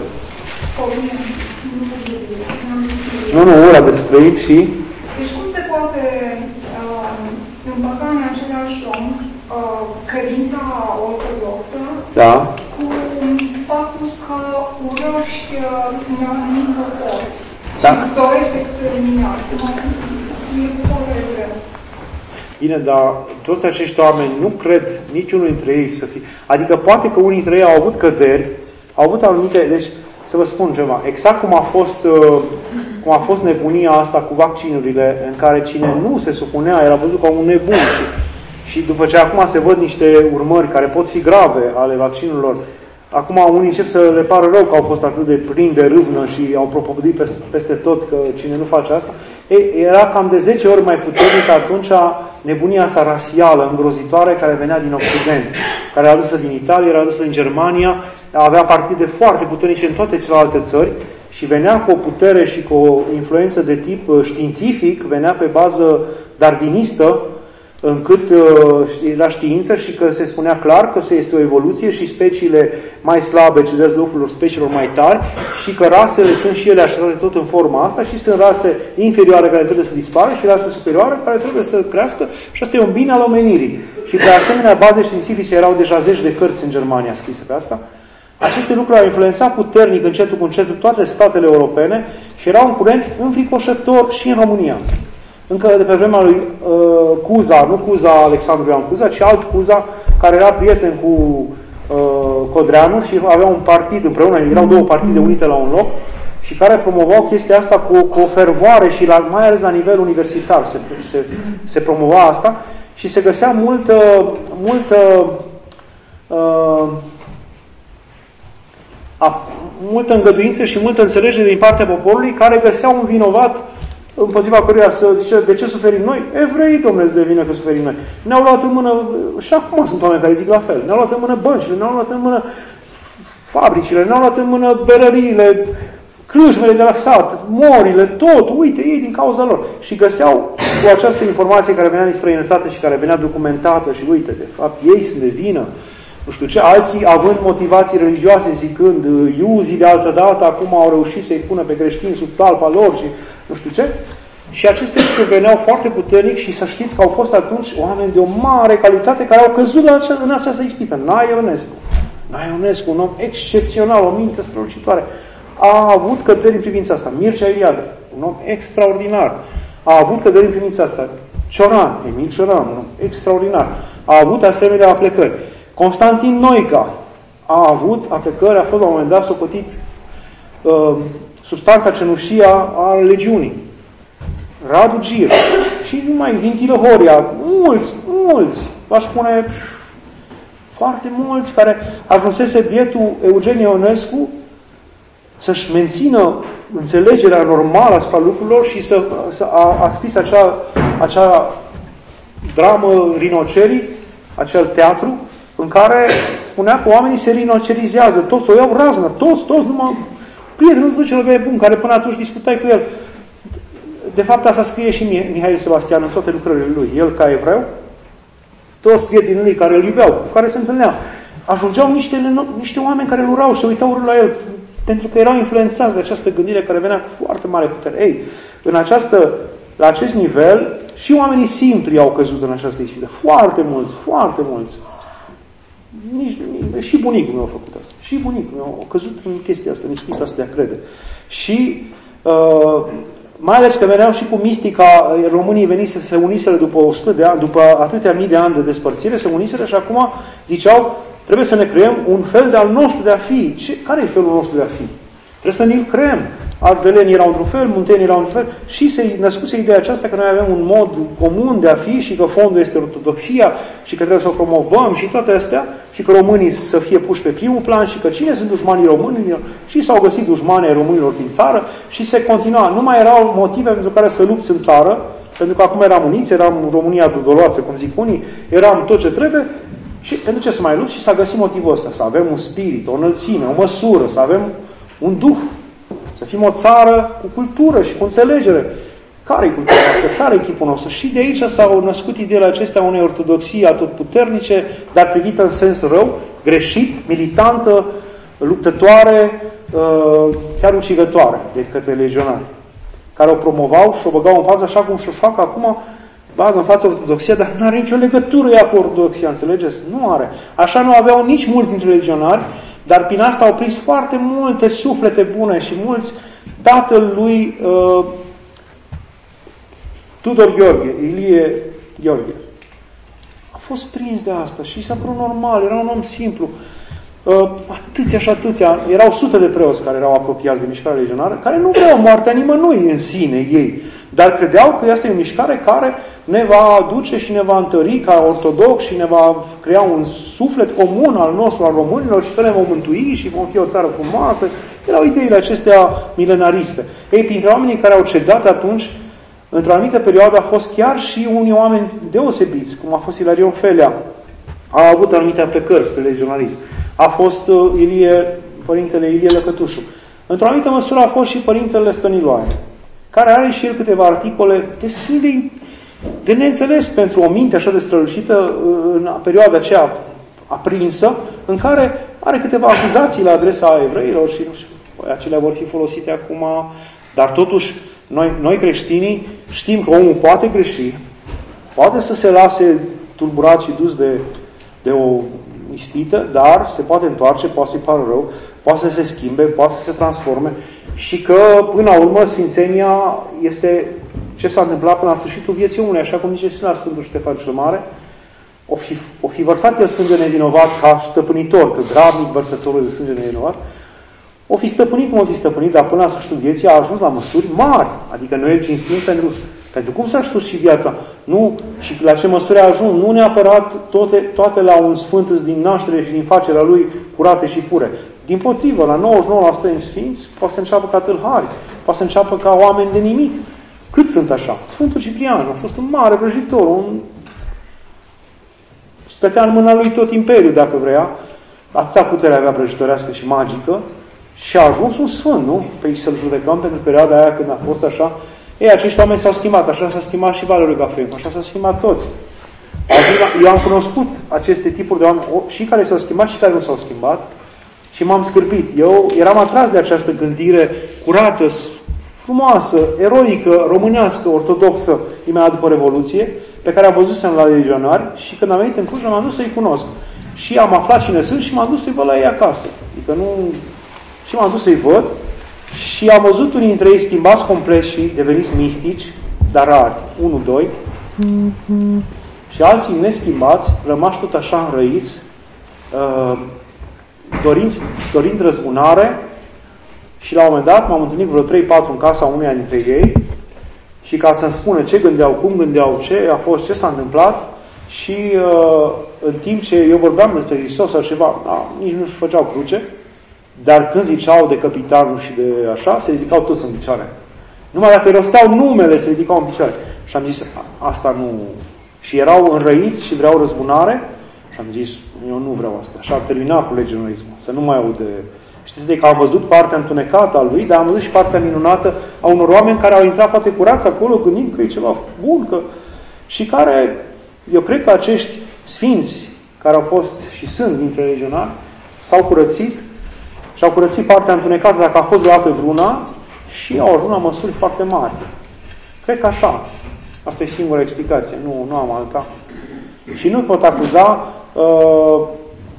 Nu, nu, ura de străini și... Deci cum se poate uh, împăca în același om uh, credința ortodoxă Da. cu faptul că urăști uh, un anumit popor Da. și dorești exterminat? E poporul evreu. Bine, dar toți acești oameni nu cred niciunul dintre ei să fie... Adică poate că unii dintre ei au avut căderi, au avut anumite... Deci, să vă spun ceva, exact cum a fost, cum a fost nebunia asta cu vaccinurile, în care cine nu se supunea era văzut ca un nebun și, și după ce acum se văd niște urmări care pot fi grave ale vaccinurilor, acum unii încep să le pară rău că au fost atât de plini de râvnă și au propovăduit peste, peste tot că cine nu face asta. Ei, era cam de zece ori mai puternică atunci nebunia asta rasială, îngrozitoare, care venea din Occident, care era adusă din Italia, era adusă din Germania, avea partide foarte puternice în toate celelalte țări și venea cu o putere și cu o influență de tip științific, venea pe bază darwinistă, încât uh, era știință și că se spunea clar că este o evoluție și speciile mai slabe cedează locurilor speciilor mai tari și că rasele sunt și ele așezate tot în forma asta și sunt rase inferioare care trebuie să dispară și rase superioare care trebuie să crească și asta e un bine al omenirii. Și pe asemenea baze științifice erau deja zeci de cărți în Germania scrise pe asta. Aceste lucruri au influențat puternic încetul cu încetul toate statele europene și erau un curent înfricoșător și în România. Încă de pe vremea lui uh, Cuza, nu Cuza Alexandru Ioan Cuza, ci alt Cuza, care era prieten cu uh, Codreanu și avea un partid împreună, erau două partide unite la un loc și care promovau chestia asta cu, cu o fervoare și la, mai ales la nivel universitar se, se, se promova asta și se găsea multă, multă, uh, a, multă îngăduință și multă înțelegere din partea poporului care găseau un vinovat împotriva căruia să zice, de ce suferim noi? Evrei, domnule, de vină că suferim noi. Ne-au luat în mână, și acum sunt oameni care zic la fel, ne-au luat în mână băncile, ne-au luat în mână fabricile, ne-au luat în mână berăriile, crâșmele de la sat, morile, tot, uite, ei din cauza lor. Și găseau cu această informație care venea din străinătate și care venea documentată și uite, de fapt, ei sunt de vină. Nu știu ce, alții având motivații religioase zicând, iuzii de altă dată, acum au reușit să-i pună pe creștini sub talpa lor și nu știu ce. Și aceste lucruri veneau foarte puternic și să știți că au fost atunci oameni de o mare calitate care au căzut la acea, în această ispită. Nae Ionescu. Nae Ionescu, un om excepțional, o minte strălucitoare. A avut căderi în privința asta. Mircea Eliade, un om extraordinar. A avut căderi în privința asta. Cioran, Emil Cioran, un om extraordinar. A avut asemenea aplecări. Constantin Noica a avut aplecări, a fost la un moment dat socotit uh, substanța cenușia a legiunii. Radu Gir și numai Vintilă Horia, mulți, mulți, v-aș spune foarte mulți care ajunsese bietul Eugen Ionescu să-și mențină înțelegerea normală asupra lucrurilor și să, să a, a scris acea, acea dramă Rinocerii, acel teatru, în care spunea că oamenii se rinocerizează, toți o iau raznă, toți, toți, numai prietenul zice cel mai bun, care până atunci discutai cu el. De fapt, asta scrie și Mihail Sebastian în toate lucrările lui. El, ca evreu, toți prietenii lui care îl iubeau, cu care se întâlneau, ajungeau niște, niște oameni care îl urau și se uitau urât la el, pentru că erau influențați de această gândire care venea cu foarte mare putere. Ei, în această, la acest nivel, și oamenii simpli au căzut în această ispită. Foarte mulți, foarte mulți. Nici, nici, și bunicul meu a făcut asta. Și bunicul meu a căzut în chestia asta, în ispita asta de a crede. Și uh, mai ales că veneau și cu mistica, românii venise, se uniseră după o sută de ani, după atâtea mii de ani de despărțire, se uniseră și acum ziceau, trebuie să ne creăm un fel de al nostru de a fi. Ce, care e felul nostru de a fi? Trebuie să ne-l creăm. Ardelenii erau într-un fel, muntenii erau într-un fel și se născuse ideea aceasta că noi avem un mod comun de a fi și că fondul este ortodoxia și că trebuie să o promovăm și toate astea și că românii să fie puși pe primul plan și că cine sunt dușmanii românilor și s-au găsit dușmanii românilor din țară și se continua. Nu mai erau motive pentru care să lupți în țară, pentru că acum eram uniți, eram în România dudoloasă, cum zic unii, eram tot ce trebuie și pentru ce să mai lupți și s-a găsit motivul ăsta, să avem un spirit, o înălțime, o măsură, să avem un duh. Să fim o țară cu cultură și cu înțelegere. Care-i cultura noastră? Care-i chipul nostru? Și de aici s-au născut ideile acestea unei ortodoxii atotputernice, dar privită în sens rău, greșit, militantă, luptătoare, chiar ucigătoare de către legionari, care o promovau și o băgau în față așa cum și-o fac acum, bagă în față ortodoxia, dar nu are nicio legătură ea cu ortodoxia, înțelegeți? Nu are. Așa nu aveau nici mulți dintre legionari, dar prin asta au prins foarte multe suflete bune și mulți. Tatăl lui uh, Tudor Gheorghe, Ilie Gheorghe, a fost prins de asta și s-a părut normal, era un om simplu. Uh, atâția și atâția, erau sute de preoți care erau apropiați de mișcarea legionară, care nu vreau moartea nimănui în sine ei, dar credeau că este o mișcare care ne va aduce și ne va întări ca ortodox și ne va crea un suflet comun al nostru, al românilor și că ne vom mântui și vom fi o țară frumoasă. Erau ideile acestea milenariste. Ei, printre oamenii care au cedat atunci, într-o anumită perioadă, a fost chiar și unii oameni deosebiți, cum a fost Ilarion Felea. A avut anumite plecări spre legionarism. A fost uh, Ilie, părintele Ilie Lăcătușu. Într-o anumită măsură a fost și părintele Stăniloae, care are și el câteva articole destul de, de neînțeles pentru o minte așa de strălucită în perioada aceea aprinsă, în care are câteva acuzații la adresa evreilor și nu știu, acelea vor fi folosite acum, dar totuși noi, noi creștinii știm că omul poate greși, poate să se lase tulburat și dus de, de o ispită, dar se poate întoarce, poate să-i pară rău, poate să se schimbe, poate să se transforme și că, până la urmă, Sfințenia este ce s-a întâmplat până la sfârșitul vieții omului, așa cum zice și la Sfântul Ștefan cel Mare, o fi, o fi vărsat el sânge nevinovat ca stăpânitor, că gravnic vărsătorul de sânge nevinovat, o fi stăpânit cum o fi stăpânit, dar până la sfârșitul vieții a ajuns la măsuri mari, adică noi îl cinstim pentru, pentru cum s-a și viața, nu, și la ce măsuri a ajuns, nu neapărat toate, toate la un sfânt din naștere și din facerea lui curate și pure. Dimpotrivă, la nouăzeci și nouă la sută din sfinți, poate să înceapă ca tâlhari, poate să înceapă ca oameni de nimic. Cât sunt așa? Sfântul Ciprian a fost un mare vrăjitor, un... stătea în mâna lui tot imperiul, dacă vrea, atâta putere avea vrăjitorească și magică, și a ajuns un sfânt, nu? Păi să-l judecăm pentru perioada aia când a fost așa. Ei, acești oameni s-au schimbat, așa s-a schimbat și Valeriu Gafrem, așa s-a schimbat toți. Eu am cunoscut aceste tipuri de oameni, și care s-au schimbat și care nu s-au schimbat, și m-am scârbit. Eu eram atras de această gândire curată, frumoasă, eroică, românească, ortodoxă, imediat după Revoluție, pe care am văzut-o la legionari și când am venit în Cluj m-am dus să-i cunosc. Și am aflat cine sunt și m-am dus să-i văd la ei acasă. Adică nu... Și m-am dus să-i văd și am văzut unii dintre ei schimbați complet și deveniți mistici, dar rari, unu, doi, mm-hmm. și alții neschimbați, rămași tot așa înrăiți, uh, dorind, dorind răzbunare, și la un moment dat m-am întâlnit vreo trei patru în casa uneia dintre ei și ca să-mi spună ce gândeau, cum gândeau, ce a fost, ce s-a întâmplat și uh, în timp ce eu vorbeam despre Hristos sau ceva, da, nici nu-și făceau cruce, dar când ziceau de capitanul și de așa, se ridicau toți în picioare. Numai dacă îi rosteau numele, se ridicau în picioare. Și am zis, asta nu... Și erau înrăiți și vreau răzbunare și am zis, eu nu vreau asta. Și am terminat cu legionarismul, să nu mai aud de... Știți că am văzut partea întunecată a lui, dar am văzut și partea minunată a unor oameni care au intrat poate curați acolo, gândind că e ceva bun, că... și care, eu cred că acești sfinți care au fost și sunt dintre legionari, s-au curățit și au curățit partea întunecată dacă a fost vreodată vreuna și au ajuns la măsuri foarte mari. Cred că așa. Asta e singura explicație. Nu, nu am alta. Și nu pot acuza uh,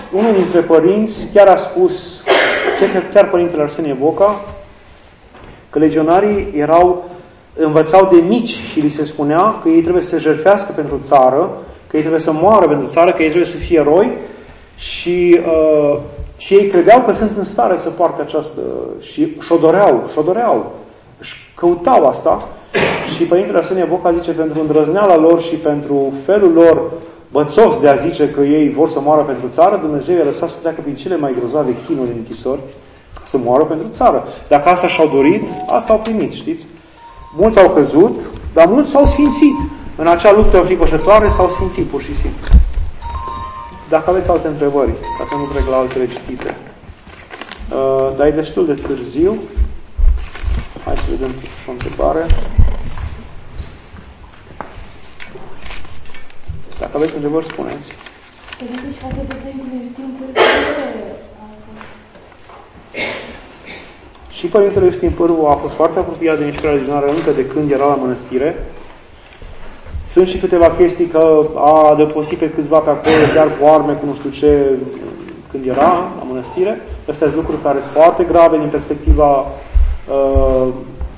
unul dintre părinți chiar a spus, chiar, chiar părintele Arsenie Boca, că legionarii erau, învățau de mici și li se spunea că ei trebuie să se jertfească pentru țară, că ei trebuie să moară pentru țară, că ei trebuie să fie eroi și, uh, și ei credeau că sunt în stare să poarte această și și-o doreau, și-o doreau, își căutau asta și părintele Arsenie Boca zice pentru îndrăzneala lor și pentru felul lor bățos de a zice că ei vor să moară pentru țară, Dumnezeu i-a lăsat să treacă prin cele mai grozave chinuri în închisori ca să moară pentru țară. Dacă asta și-au dorit, asta au primit, știți? Mulți au căzut, dar mulți s-au sfințit. În acea luptă înfricoșătoare s-au sfințit, pur și simplu. Dacă aveți alte întrebări, dacă nu trec la altele citite. Uh, dar e destul de târziu. Hai să vedem o întrebare. Dacă aveți întrebări, spuneți. Și Părintele Iustin Pârvu a fost foarte apropiat de mișcarea legionară încă de când era la mănăstire. Sunt și câteva chestii că a adăpostit pe câțiva pe acolo, chiar cu arme, cu nu știu ce, când era la mănăstire. Astea sunt lucruri care sunt foarte grave din perspectiva uh,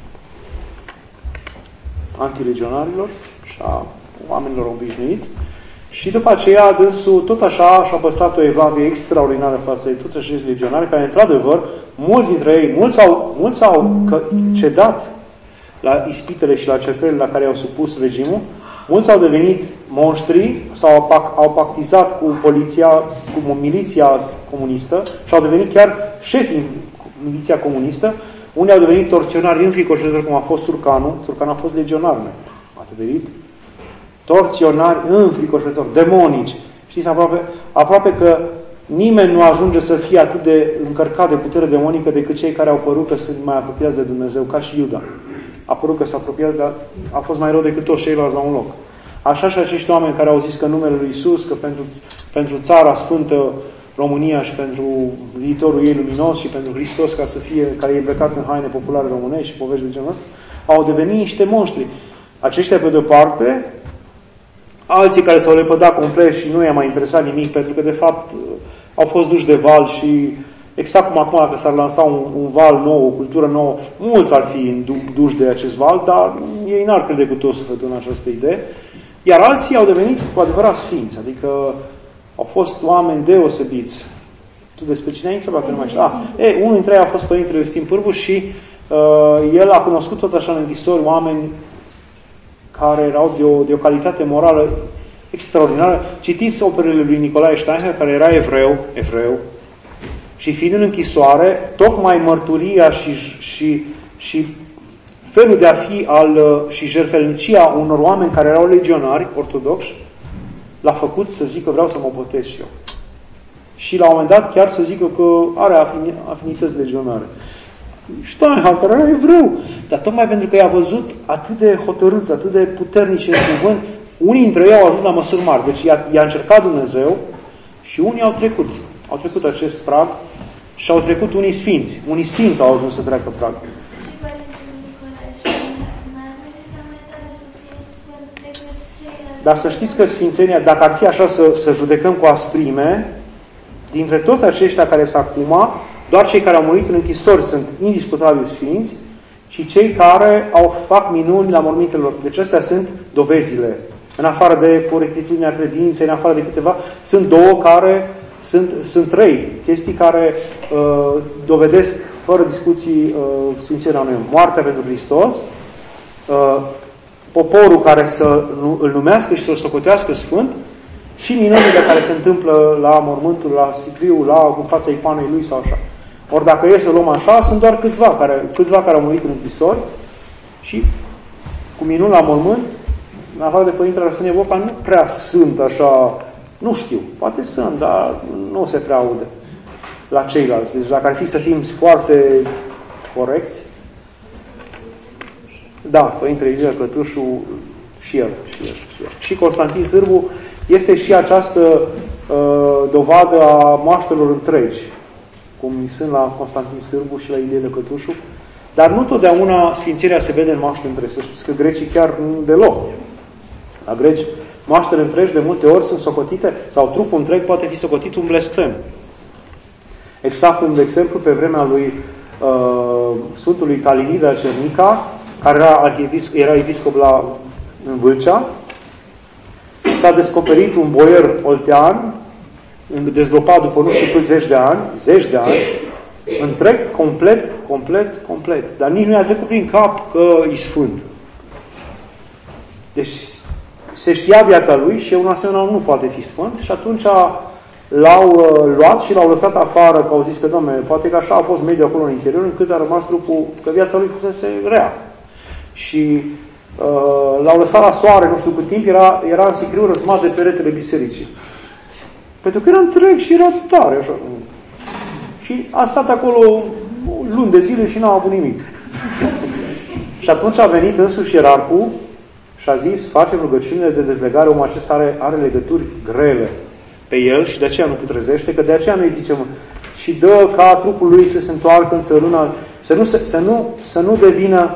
antilegionarilor și a oamenilor obișnuiți. Și după aceea, dânsul, tot așa, și-a păstrat o evlavie extraordinară față de toți acești legionari, care, într-adevăr, mulți dintre ei, mulți au, mulți au cedat la ispitele și la cercările la care au supus regimul, mulți au devenit monștri sau au pactizat cu poliția, cu miliția comunistă și au devenit chiar șefii miliția comunistă. Unii au devenit torționari înfricoșători, cum a fost Turcanu. Turcanu a fost legionar, a devenit torționari înfricoșători, demonici. Știți, aproape, aproape că nimeni nu ajunge să fie atât de încărcat de putere demonică decât cei care au părut că sunt mai apropiați de Dumnezeu, ca și Iuda. A părut că s-a apropiat, dar a fost mai rău decât toți ceilalți la un loc. Așa și acești oameni care au zis că numele lui Iisus, că pentru, pentru țara sfântă România și pentru viitorul ei luminos și pentru Hristos, ca să fie, care e îmbrăcat în haine populare românești și povești de genul ăsta, au devenit niște monștri. Aceștia pe de-o parte, alții care s-au lepădat complet și nu i-a mai interesat nimic, pentru că de fapt au fost duși de val și exact cum acum, dacă s-ar lansa un, un val nou, o cultură nouă, mulți ar fi duși de acest val, dar ei n-ar crede cu tot sufletul în această idee. Iar alții au devenit cu adevărat sfinți, adică au fost oameni deosebiți. Tu despre cine ai întrebat? Că nu mai știu. Ah, e, unul dintre ei a fost Părintele Iustin Pârvu și uh, el a cunoscut tot așa în închisori oameni care erau de o, de o calitate morală extraordinară. Citiți operele lui Nicolae Steinherr, care era evreu, evreu, și fiind în închisoare, tocmai mărturia și, și, și felul de a fi al, și jertfelnicia unor oameni care erau legionari ortodoxi, l-a făcut să zică vreau să mă botez și eu. Și la un moment dat chiar să zică că are afinități legionare. Steinherr, care era evreu, dar tocmai pentru că i-a văzut atât de hotărâți, atât de puternici în cuvânt, unii dintre ei au ajuns la măsuri mari. Deci i-a, i-a încercat Dumnezeu și unii au trecut. Au trecut acest prag și au trecut unii sfinți. Unii sfinți au ajuns să treacă prag. Dar să știți că sfințenia, dacă ar fi așa să, să judecăm cu asprime, dintre toți aceștia care sunt acum, doar cei care au murit în închisori sunt indiscutabil sfinți și cei care au fac minuni la mormintele lor. Deci astea sunt dovezile. În afară de corectitudinea credinței, în afară de câteva, sunt două care sunt, sunt trei chestii care uh, dovedesc fără discuții uh, sfințenia unui om. Moartea pentru Hristos, uh, poporul care să îl numească și să-l socotească sfânt și minunile care se întâmplă la mormântul, la sicriu, la în fața icoanei lui sau așa. Ori dacă e să luăm așa, sunt doar câțiva care, câțiva care au murit în închisori și cu minuni la mormânt, în afară de Părintele Arsenie Boca, nu prea sunt așa, nu știu, poate sunt, dar nu se prea aude la ceilalți. Deci dacă ar fi să fim foarte corecți, da, Părintele Ilie Cătușu și el, și el, și el. Și Constantin Sârbu este și această uh, dovadă a moaștelor întregi, cum sunt la Constantin Sârbu și la Ilie Cătușu, dar nu totdeauna sfințirea se vede în moaște întregi. Să știți că grecii chiar nu deloc. La greci, Moaștele întregi de multe ori sunt socotite, sau trupul întreg poate fi socotit un blestem. Exact cum, de exemplu, pe vremea lui uh, Sfântului Calinid al Cernica, care era, era episcop la, în Vâlcea, s-a descoperit un boier oltean, dezgropat după nu știu câți zeci de ani, zeci de ani, întreg, complet, complet, complet. Dar nici nu i-a trecut prin cap că e sfânt. Deci se știa viața lui și un asemenea nu poate fi sfânt și atunci l-au uh, luat și l-au lăsat afară, că au zis că, Doamne, poate că așa a fost mediul acolo în interior, încât a rămas trupul, că viața lui fusese rea. Și uh, l-au lăsat la soare, nu știu cât timp, era, era în sicriu răzmat de peretele bisericii. Pentru că era întreg și era tare, așa. Și a stat acolo luni de zile și n-a avut nimic. Și atunci a venit însuși ierarhul și a zis, facem rugăciunile de dezlegare, omul acesta are, are legături grele pe el și de aceea nu putrezește, că de aceea noi zicem și dă ca trupul lui să se întoarcă în țărâna, să nu, să nu, să nu devină,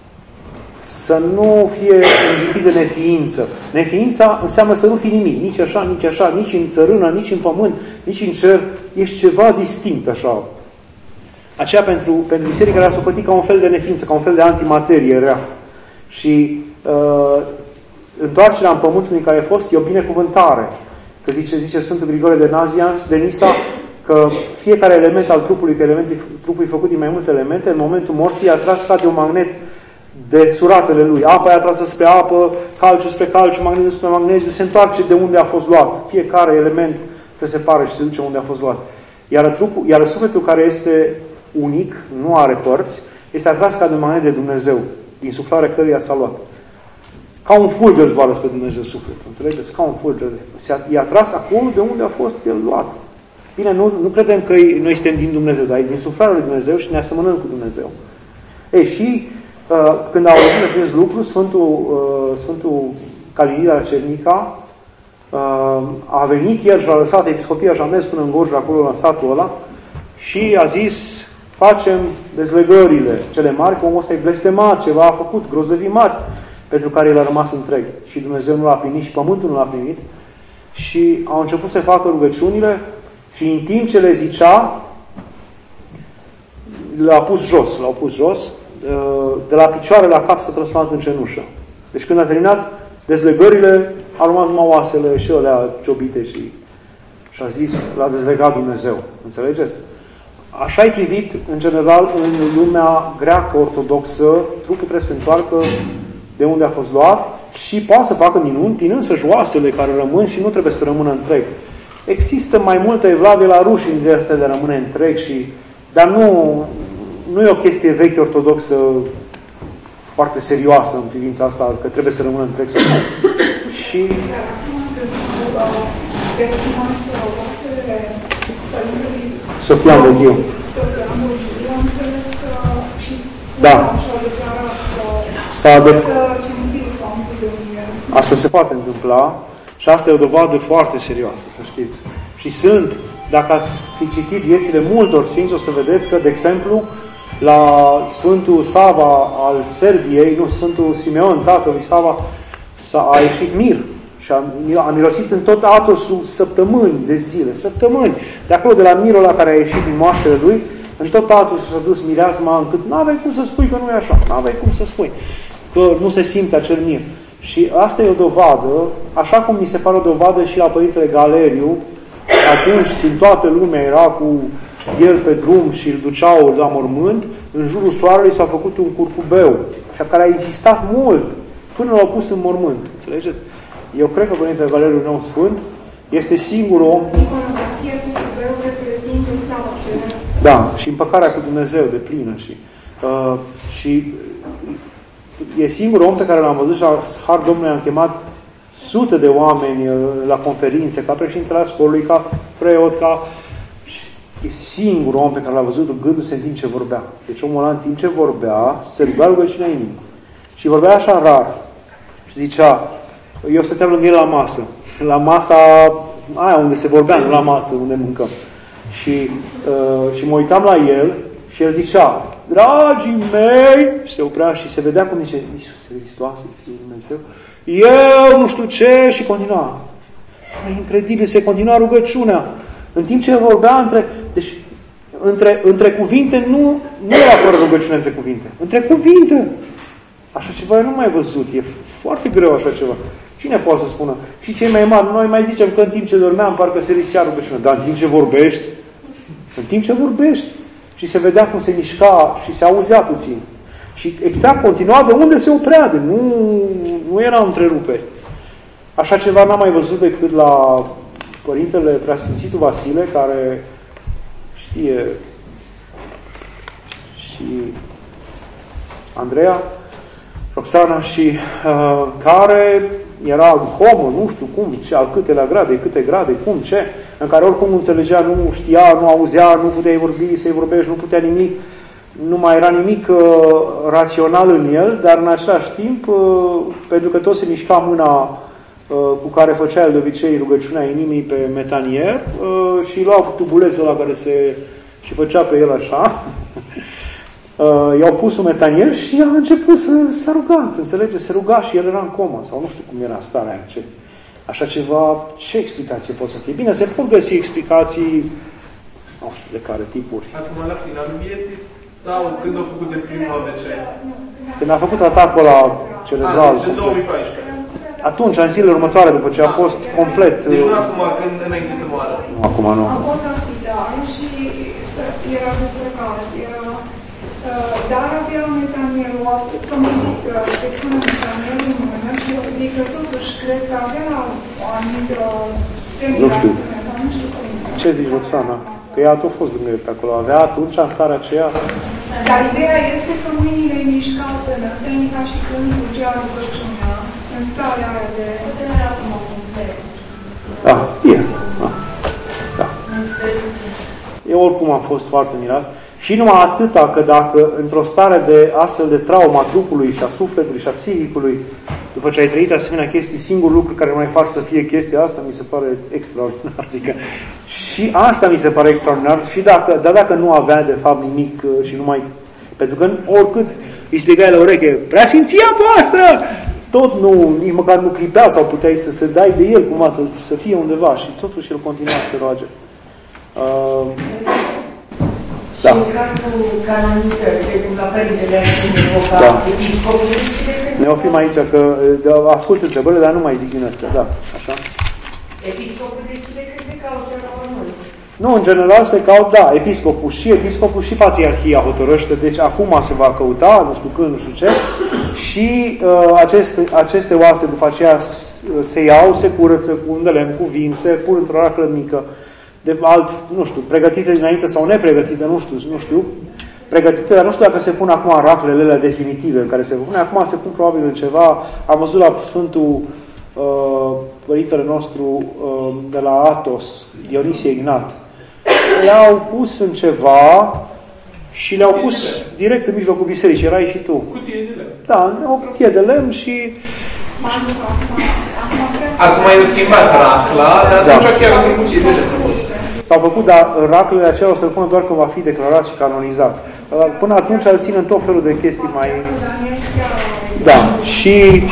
să nu fie înghițit de neființă. Neființa înseamnă să nu fii nimic, nici așa, nici așa, nici în țărână, nici în pământ, nici în cer, ești ceva distinct așa. Aceea pentru, pentru biserică era socotit ca un fel de neființă, ca un fel de antimaterie rea. Și uh, întoarcerea în pământul în care ai fost e o binecuvântare. Că zice, zice Sfântul Grigore de Nazianz, de Nisa, că fiecare element al trupului, că elementul trupului e făcut din mai multe elemente, în momentul morții e atras ca de un magnet de suratele lui. Apa e atrasă spre apă, calciu spre calciu, magneziu spre magneziu, se întoarce de unde a fost luat. Fiecare element se separă și se duce unde a fost luat. Iar, trupul, iar sufletul care este unic, nu are părți, este atras ca de un magnet de Dumnezeu, din suflarea căruia s-a luat. Ca un fulger zboară spre Dumnezeu sufletul, înțelegeți? Ca un fulger. E atras acolo de unde a fost el luat. Bine, nu, nu credem că noi suntem din Dumnezeu, dar e din suflarea lui Dumnezeu și ne asemănăm cu Dumnezeu. Ei, și uh, când au auzit acest lucru, Sfântul, uh, Sfântul Calinid al Cernica uh, a venit el și a lăsat episcopia și a mers până în Gorj, acolo la satul ăla, și a zis, facem dezlegările cele mari, că omul ăsta e blestemat, ceva a făcut, grozăvii mari, pentru care el a rămas întreg. Și Dumnezeu nu l-a primit și pământul nu l-a primit. Și au început să facă rugăciunile și în timp ce le zicea, l-a pus jos, l-au pus jos, de la picioare la cap s-a transformat în cenușă. Deci când a terminat dezlegările, a rămas numai oasele și alea ciobite și, și a zis, l-a dezlegat Dumnezeu. Înțelegeți? Așa ai privit, în general, în lumea greacă ortodoxă, trupul trebuie să se întoarcă de unde a fost luat și poate să facă minuni, prin însăși oasele care rămân și nu trebuie să rămână întreg. Există mai multă evlavie la ruși în ideea asta de a rămâne întreg, și, dar nu, nu e o chestie veche ortodoxă foarte serioasă în privința asta, că trebuie să rămână întreg. Și... Sofia Moghiu. Da. S-a adăugat. Asta se poate întâmpla și asta e o dovadă foarte serioasă, să știți. Și sunt, dacă ați fi citit viețile multor sfinți, o să vedeți că, de exemplu, la Sfântul Sava al Serbiei, nu, Sfântul Simeon, tatălui Sava, s-a ieșit mir și a, a mirosit în tot Atosul săptămâni de zile, săptămâni. De acolo, de la mirul ăla care a ieșit din moaștele lui, în tot Atosul s-a dus mireasma, încât n-aveai cum să spui că nu e așa, n-aveai cum să spui că nu se simte acel mir. Și asta e o dovadă, așa cum mi se pare o dovadă și la Părintele Galeriu, atunci când toată lumea era cu el pe drum și îl duceau la mormânt, în jurul soarelui s-a făcut un curcubeu, și care a existat mult, până l-au pus în mormânt. Înțelegeți? Eu cred că Părintele Galeriu nou sfânt este singurul om. Da, și împăcarea cu Dumnezeu de plină. Și, uh, și e singurul om pe care l-am văzut și la har Domnului am chemat sute de oameni la conferințe, ca președintele școlului, ca preot, ca... E singurul om pe care l-a văzut gândul-se în timp ce vorbea. Deci omul ăla în timp ce vorbea, se ruga rugăciunea inimii. Și vorbea așa rar. Și zicea, eu stăteam lângă el la masă. La masa aia unde se vorbea, nu la masă unde mâncăm. Și, uh, și mă uitam la el și el zicea, dragii mei, și se oprea și se vedea cum zice, Iisuse Hristoase, Fiul lui Dumnezeu, eu nu știu ce, și continua. E incredibil, se continua rugăciunea. În timp ce vorbea între, deci, între, între cuvinte, nu, nu era fără rugăciune între cuvinte. Între cuvinte! Așa ceva eu nu mai văzut, e foarte greu așa ceva. Cine poate să spună? Și cei mai mari, noi mai zicem că în timp ce dormeam, parcă se riscea rugăciunea. Dar în timp ce vorbești, în timp ce vorbești, și se vedea cum se mișca și se auzea puțin. Și exact continua de unde se oprea, de nu, nu erau întreruperi. Așa ceva n-am mai văzut decât la Părintele Preasfințitul Vasile, care știe și Andreea, Roxana, și uh, care era în comă, nu știu cum, ce, al câtelea grade, câte grade, cum, ce, în care oricum nu înțelegea, nu știa, nu auzea, nu puteai vorbi, să-i vorbești, nu putea nimic, nu mai era nimic uh, rațional în el, dar în același timp, uh, pentru că tot se mișca mâna uh, cu care făcea el de obicei rugăciunea inimii pe metanier uh, și lua tubulețul ăla care se și făcea pe el așa, Uh, i-au pus un metanier și a început să s-a rugat, înțelege? Se ruga și el era în comă, sau nu știu cum era starea aia. Ce, așa ceva, ce explicație pot să fie? Bine, se pot găsi explicații, nu știu de care tipuri. Acum la finalul vieții sau când a făcut de prima A V C? Când a făcut atacul la cerebral. A, deci în două mii paisprezece. Atunci, în zilele următoare, după ce a fost complet... Deci nu acum, când înainte să moară. Nu, acum nu. A fost rapidal și era descărcat, era... Dar avea metanierul, să mă zic, pe până metanierul în mână și eu zic că totuși cred că avea o anumită nu știu. Nu știu cum. Ce zici, Roxana? Că ea a tot fost lângă pe acolo. Avea atunci, în starea aceea... Dar ideea este că mâinile mișcau tănăteni ca și când ducea rugăciunea în starea aia de... Da, e. Da. Da. Eu oricum am fost foarte mirat. Și numai atâta că dacă într-o stare de astfel de trauma a trupului și a sufletului și a psihicului, după ce ai trăit asemenea chestii, singurul lucru care mai faci să fie chestia asta, mi se pare extraordinar. Adică, și asta mi se pare extraordinar. Și dacă, dar dacă nu avea de fapt nimic și nu mai... Pentru că oricât îi strigai la ureche, Preasfinția voastră! Tot nu, nici măcar nu clipea sau puteai să se dai de el cumva, să, să fie undeva. Și totuși el continua să roage. Uh, Și da. În cazul canonizării, de exemplu, ca părintele invoca da. Episcopul, ne oprim aici, că ascult întrebările, dar nu mai zic din astea, da, așa. Episcopul decide că se caută la urmări. Nu, în general se caută, da, episcopul și episcopul și patriarhia hotărăște, deci acum se va căuta, nu știu când, nu știu ce, și uh, aceste, aceste oase după aceea se iau, se curăță cu un de lemn, cu vin, se pun într-o raclă mică, de alt, nu știu, pregătite dinainte sau nepregătite, nu știu, nu știu, pregătite, dar nu știu dacă se pun acum raclele alea definitive în care se pune, acum se pun probabil în ceva, am văzut la Sfântul uh, Părintele nostru uh, de la Athos, Dionisie Ignat, le-au pus în ceva și le-au pus direct în mijlocul bisericii, erai și tu. Cutie de lemn. Da, o cutie de lemn și... Acum ai schimbat racla, dar atunci da. Chiar în cutie de lemn. S-au făcut, dar raclele acelea o să-l pună doar când va fi declarat și canonizat. Până atunci îl țin în tot felul de chestii mai... Da, și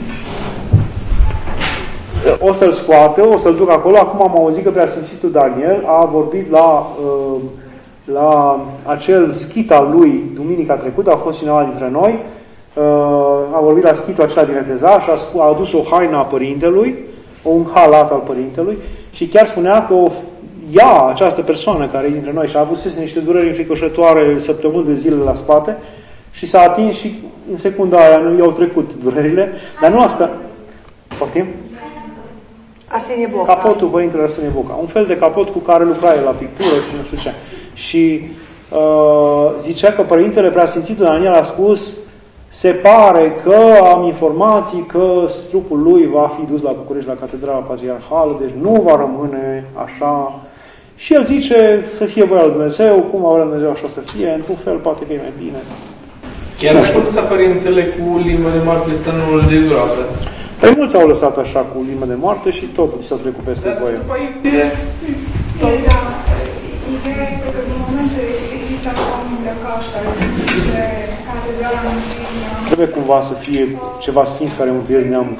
o să-l scoate, o să-l duc acolo. Acum am auzit că Preasfințitul Daniel a vorbit la, la acel schit al lui duminica trecută, a fost cineva dintre noi, a vorbit la schitul acela din Eteza și a, spus, a adus o haină a părintelui, un halat al părintelui și chiar spunea că o ea, această persoană care e dintre noi și a avut niște dureri înfricoșătoare săptămâni de zile la spate și s-a atins și în secunda aia nu i-au trecut durerile, dar nu asta. Poftim? Arsenie Boca. Capotul Părintele Arsenie Boca. Un fel de capot cu care lucra el la pictură și nu știu ce. Și uh, zicea că Părintele Preasfințitul Daniel a spus: se pare că am informații că trupul lui va fi dus la București, la Catedrala Patriarhală, deci nu va rămâne așa. Și el zice să fie voia lui Dumnezeu, cum a vrea Dumnezeu așa să fie, într-un fel poate că e mai bine. Chiar ai putut să Părintele cu limbă de moarte să nu îl dezgroapă? Păi mulți au lăsat așa cu limbă de moarte și tot s-a trecut peste voie. Dar după ideea... Ideea este că din moment ce există așa un Paști, de Catedrala Mântuirii Neamului. Trebuie cumva să fie ceva sfinți care mântuiesc neamul.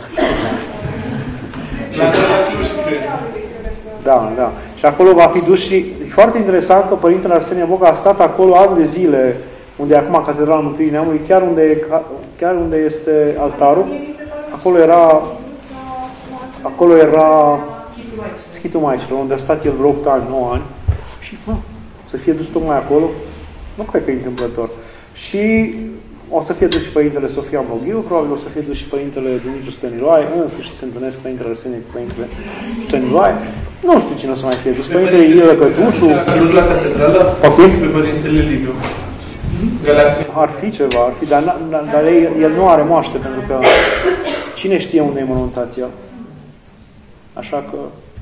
Da, da. Și acolo va fi dus și foarte interesant că Părintele Arsenie Boc a stat acolo ani de zile, unde e acum Catedrala Mântuirii Neamului, chiar unde, chiar unde este altarul, acolo era acolo era Schitul Maicilor, unde a stat el vreo opt ani, nouă ani, și mă, să fie dus tocmai acolo, nu cred că e întâmplător. Și o să fie dus și Părintele Sofia Moghiu, probabil o să fie dus și Părintele Dumitru Stăniloae, în sfârșit se întâlnesc Părintele Arsenie cu Părintele Stăniloae. Nu știu cine o să mai fie dus. Părintele Ilie Cătușu. A dus la catedrală? Okay. Pe Părintele Liviu. Ar fi ceva, ar fi, dar, dar, dar el, el nu are moaște, pentru că cine știe unde e mormântat el. Așa că...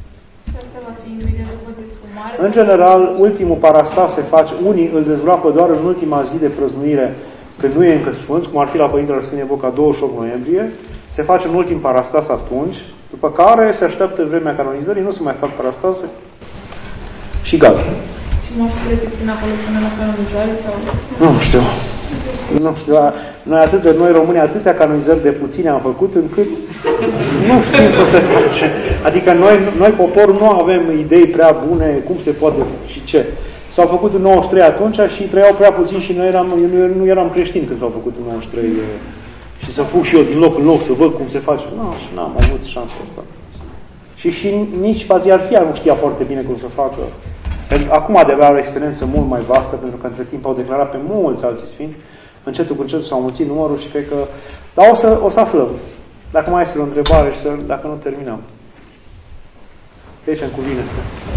În general, ultimul parastas se face, unii îl dezgroapă doar în ultima zi de prăznuire, când nu e încă sfânt, cum ar fi la Părintele Arsenie Boc douăzeci și opt noiembrie, se face în ultim parastas atunci, după care se așteaptă vremea canonizării, nu se mai fac parastase și gata. Și moaștele se țin acolo până la canonizare? Sau... Nu știu. Nu știu. Noi, atât de, noi români atâtea canonizări de puține am făcut, încât nu știm cum se face. Adică noi, noi poporul, nu avem idei prea bune cum se poate și ce. S-au făcut în nouăzeci și trei atunci și trăiau prea puțin și noi eram, eu nu eram creștini când s-au făcut în nouăzeci și trei. Și să fug și eu din loc în loc să văd cum se face. Nu, și n-am avut șansa asta. Și, și nici patriarhia nu știa foarte bine cum să facă. Acum de-abia au o experiență mult mai vastă, pentru că între timp au declarat pe mulți alții sfinți. Încetul cu încetul s-au mulțit numărul și cred că... Dar o să, o să aflăm. Dacă mai este o întrebare și să, dacă nu terminăm. Să zicem cuvine-se.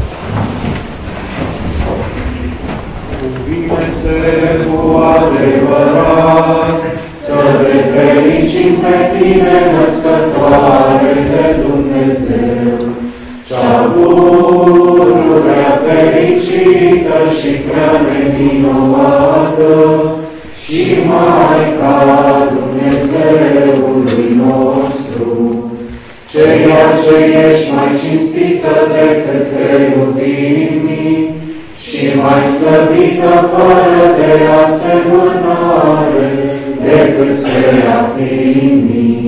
Cuvine-se cu adevărat, să te fericim pe tine, născătoare de Dumnezeu, cea pururea fericită și prea nevinovată, și Maica Dumnezeului nostru, ceea ce ești mai cinstită decât creutimii și mai slăbită fără de asemănare decât Serafimii,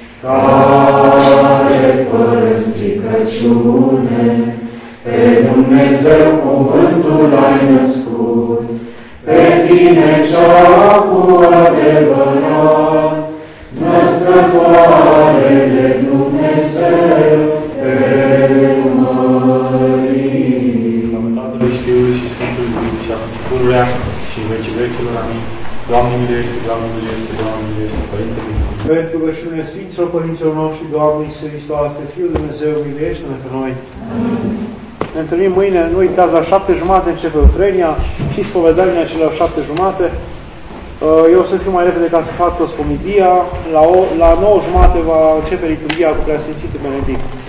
care fără stricăciune pe Dumnezeu cuvântul ai născut, pe tine cea cu adevărat, născătoare de Dumnezeu, te mărim. Slavă Tatălui și Fiului și Sfântului Duh și acum și pururea și în vecii vecilor. Amin. Doamne miluiește, Doamne miluiește, Doamne miluiește, Părinte miluiește. Pentru rugăciune Sfinților Părinților noștri, Doamne Iisuse Hristoase, Fiul Dumnezeu, miluiește-ne pe noi. Amin. Ne întâlnim mâine, nu uitați, la șapte jumate începe utrenia și spovedania celor șapte jumate. Eu o să fiu mai repede ca să fac proscomidia. La, o, la nouă jumate va începe liturghia cu Preasfințitul Benedict.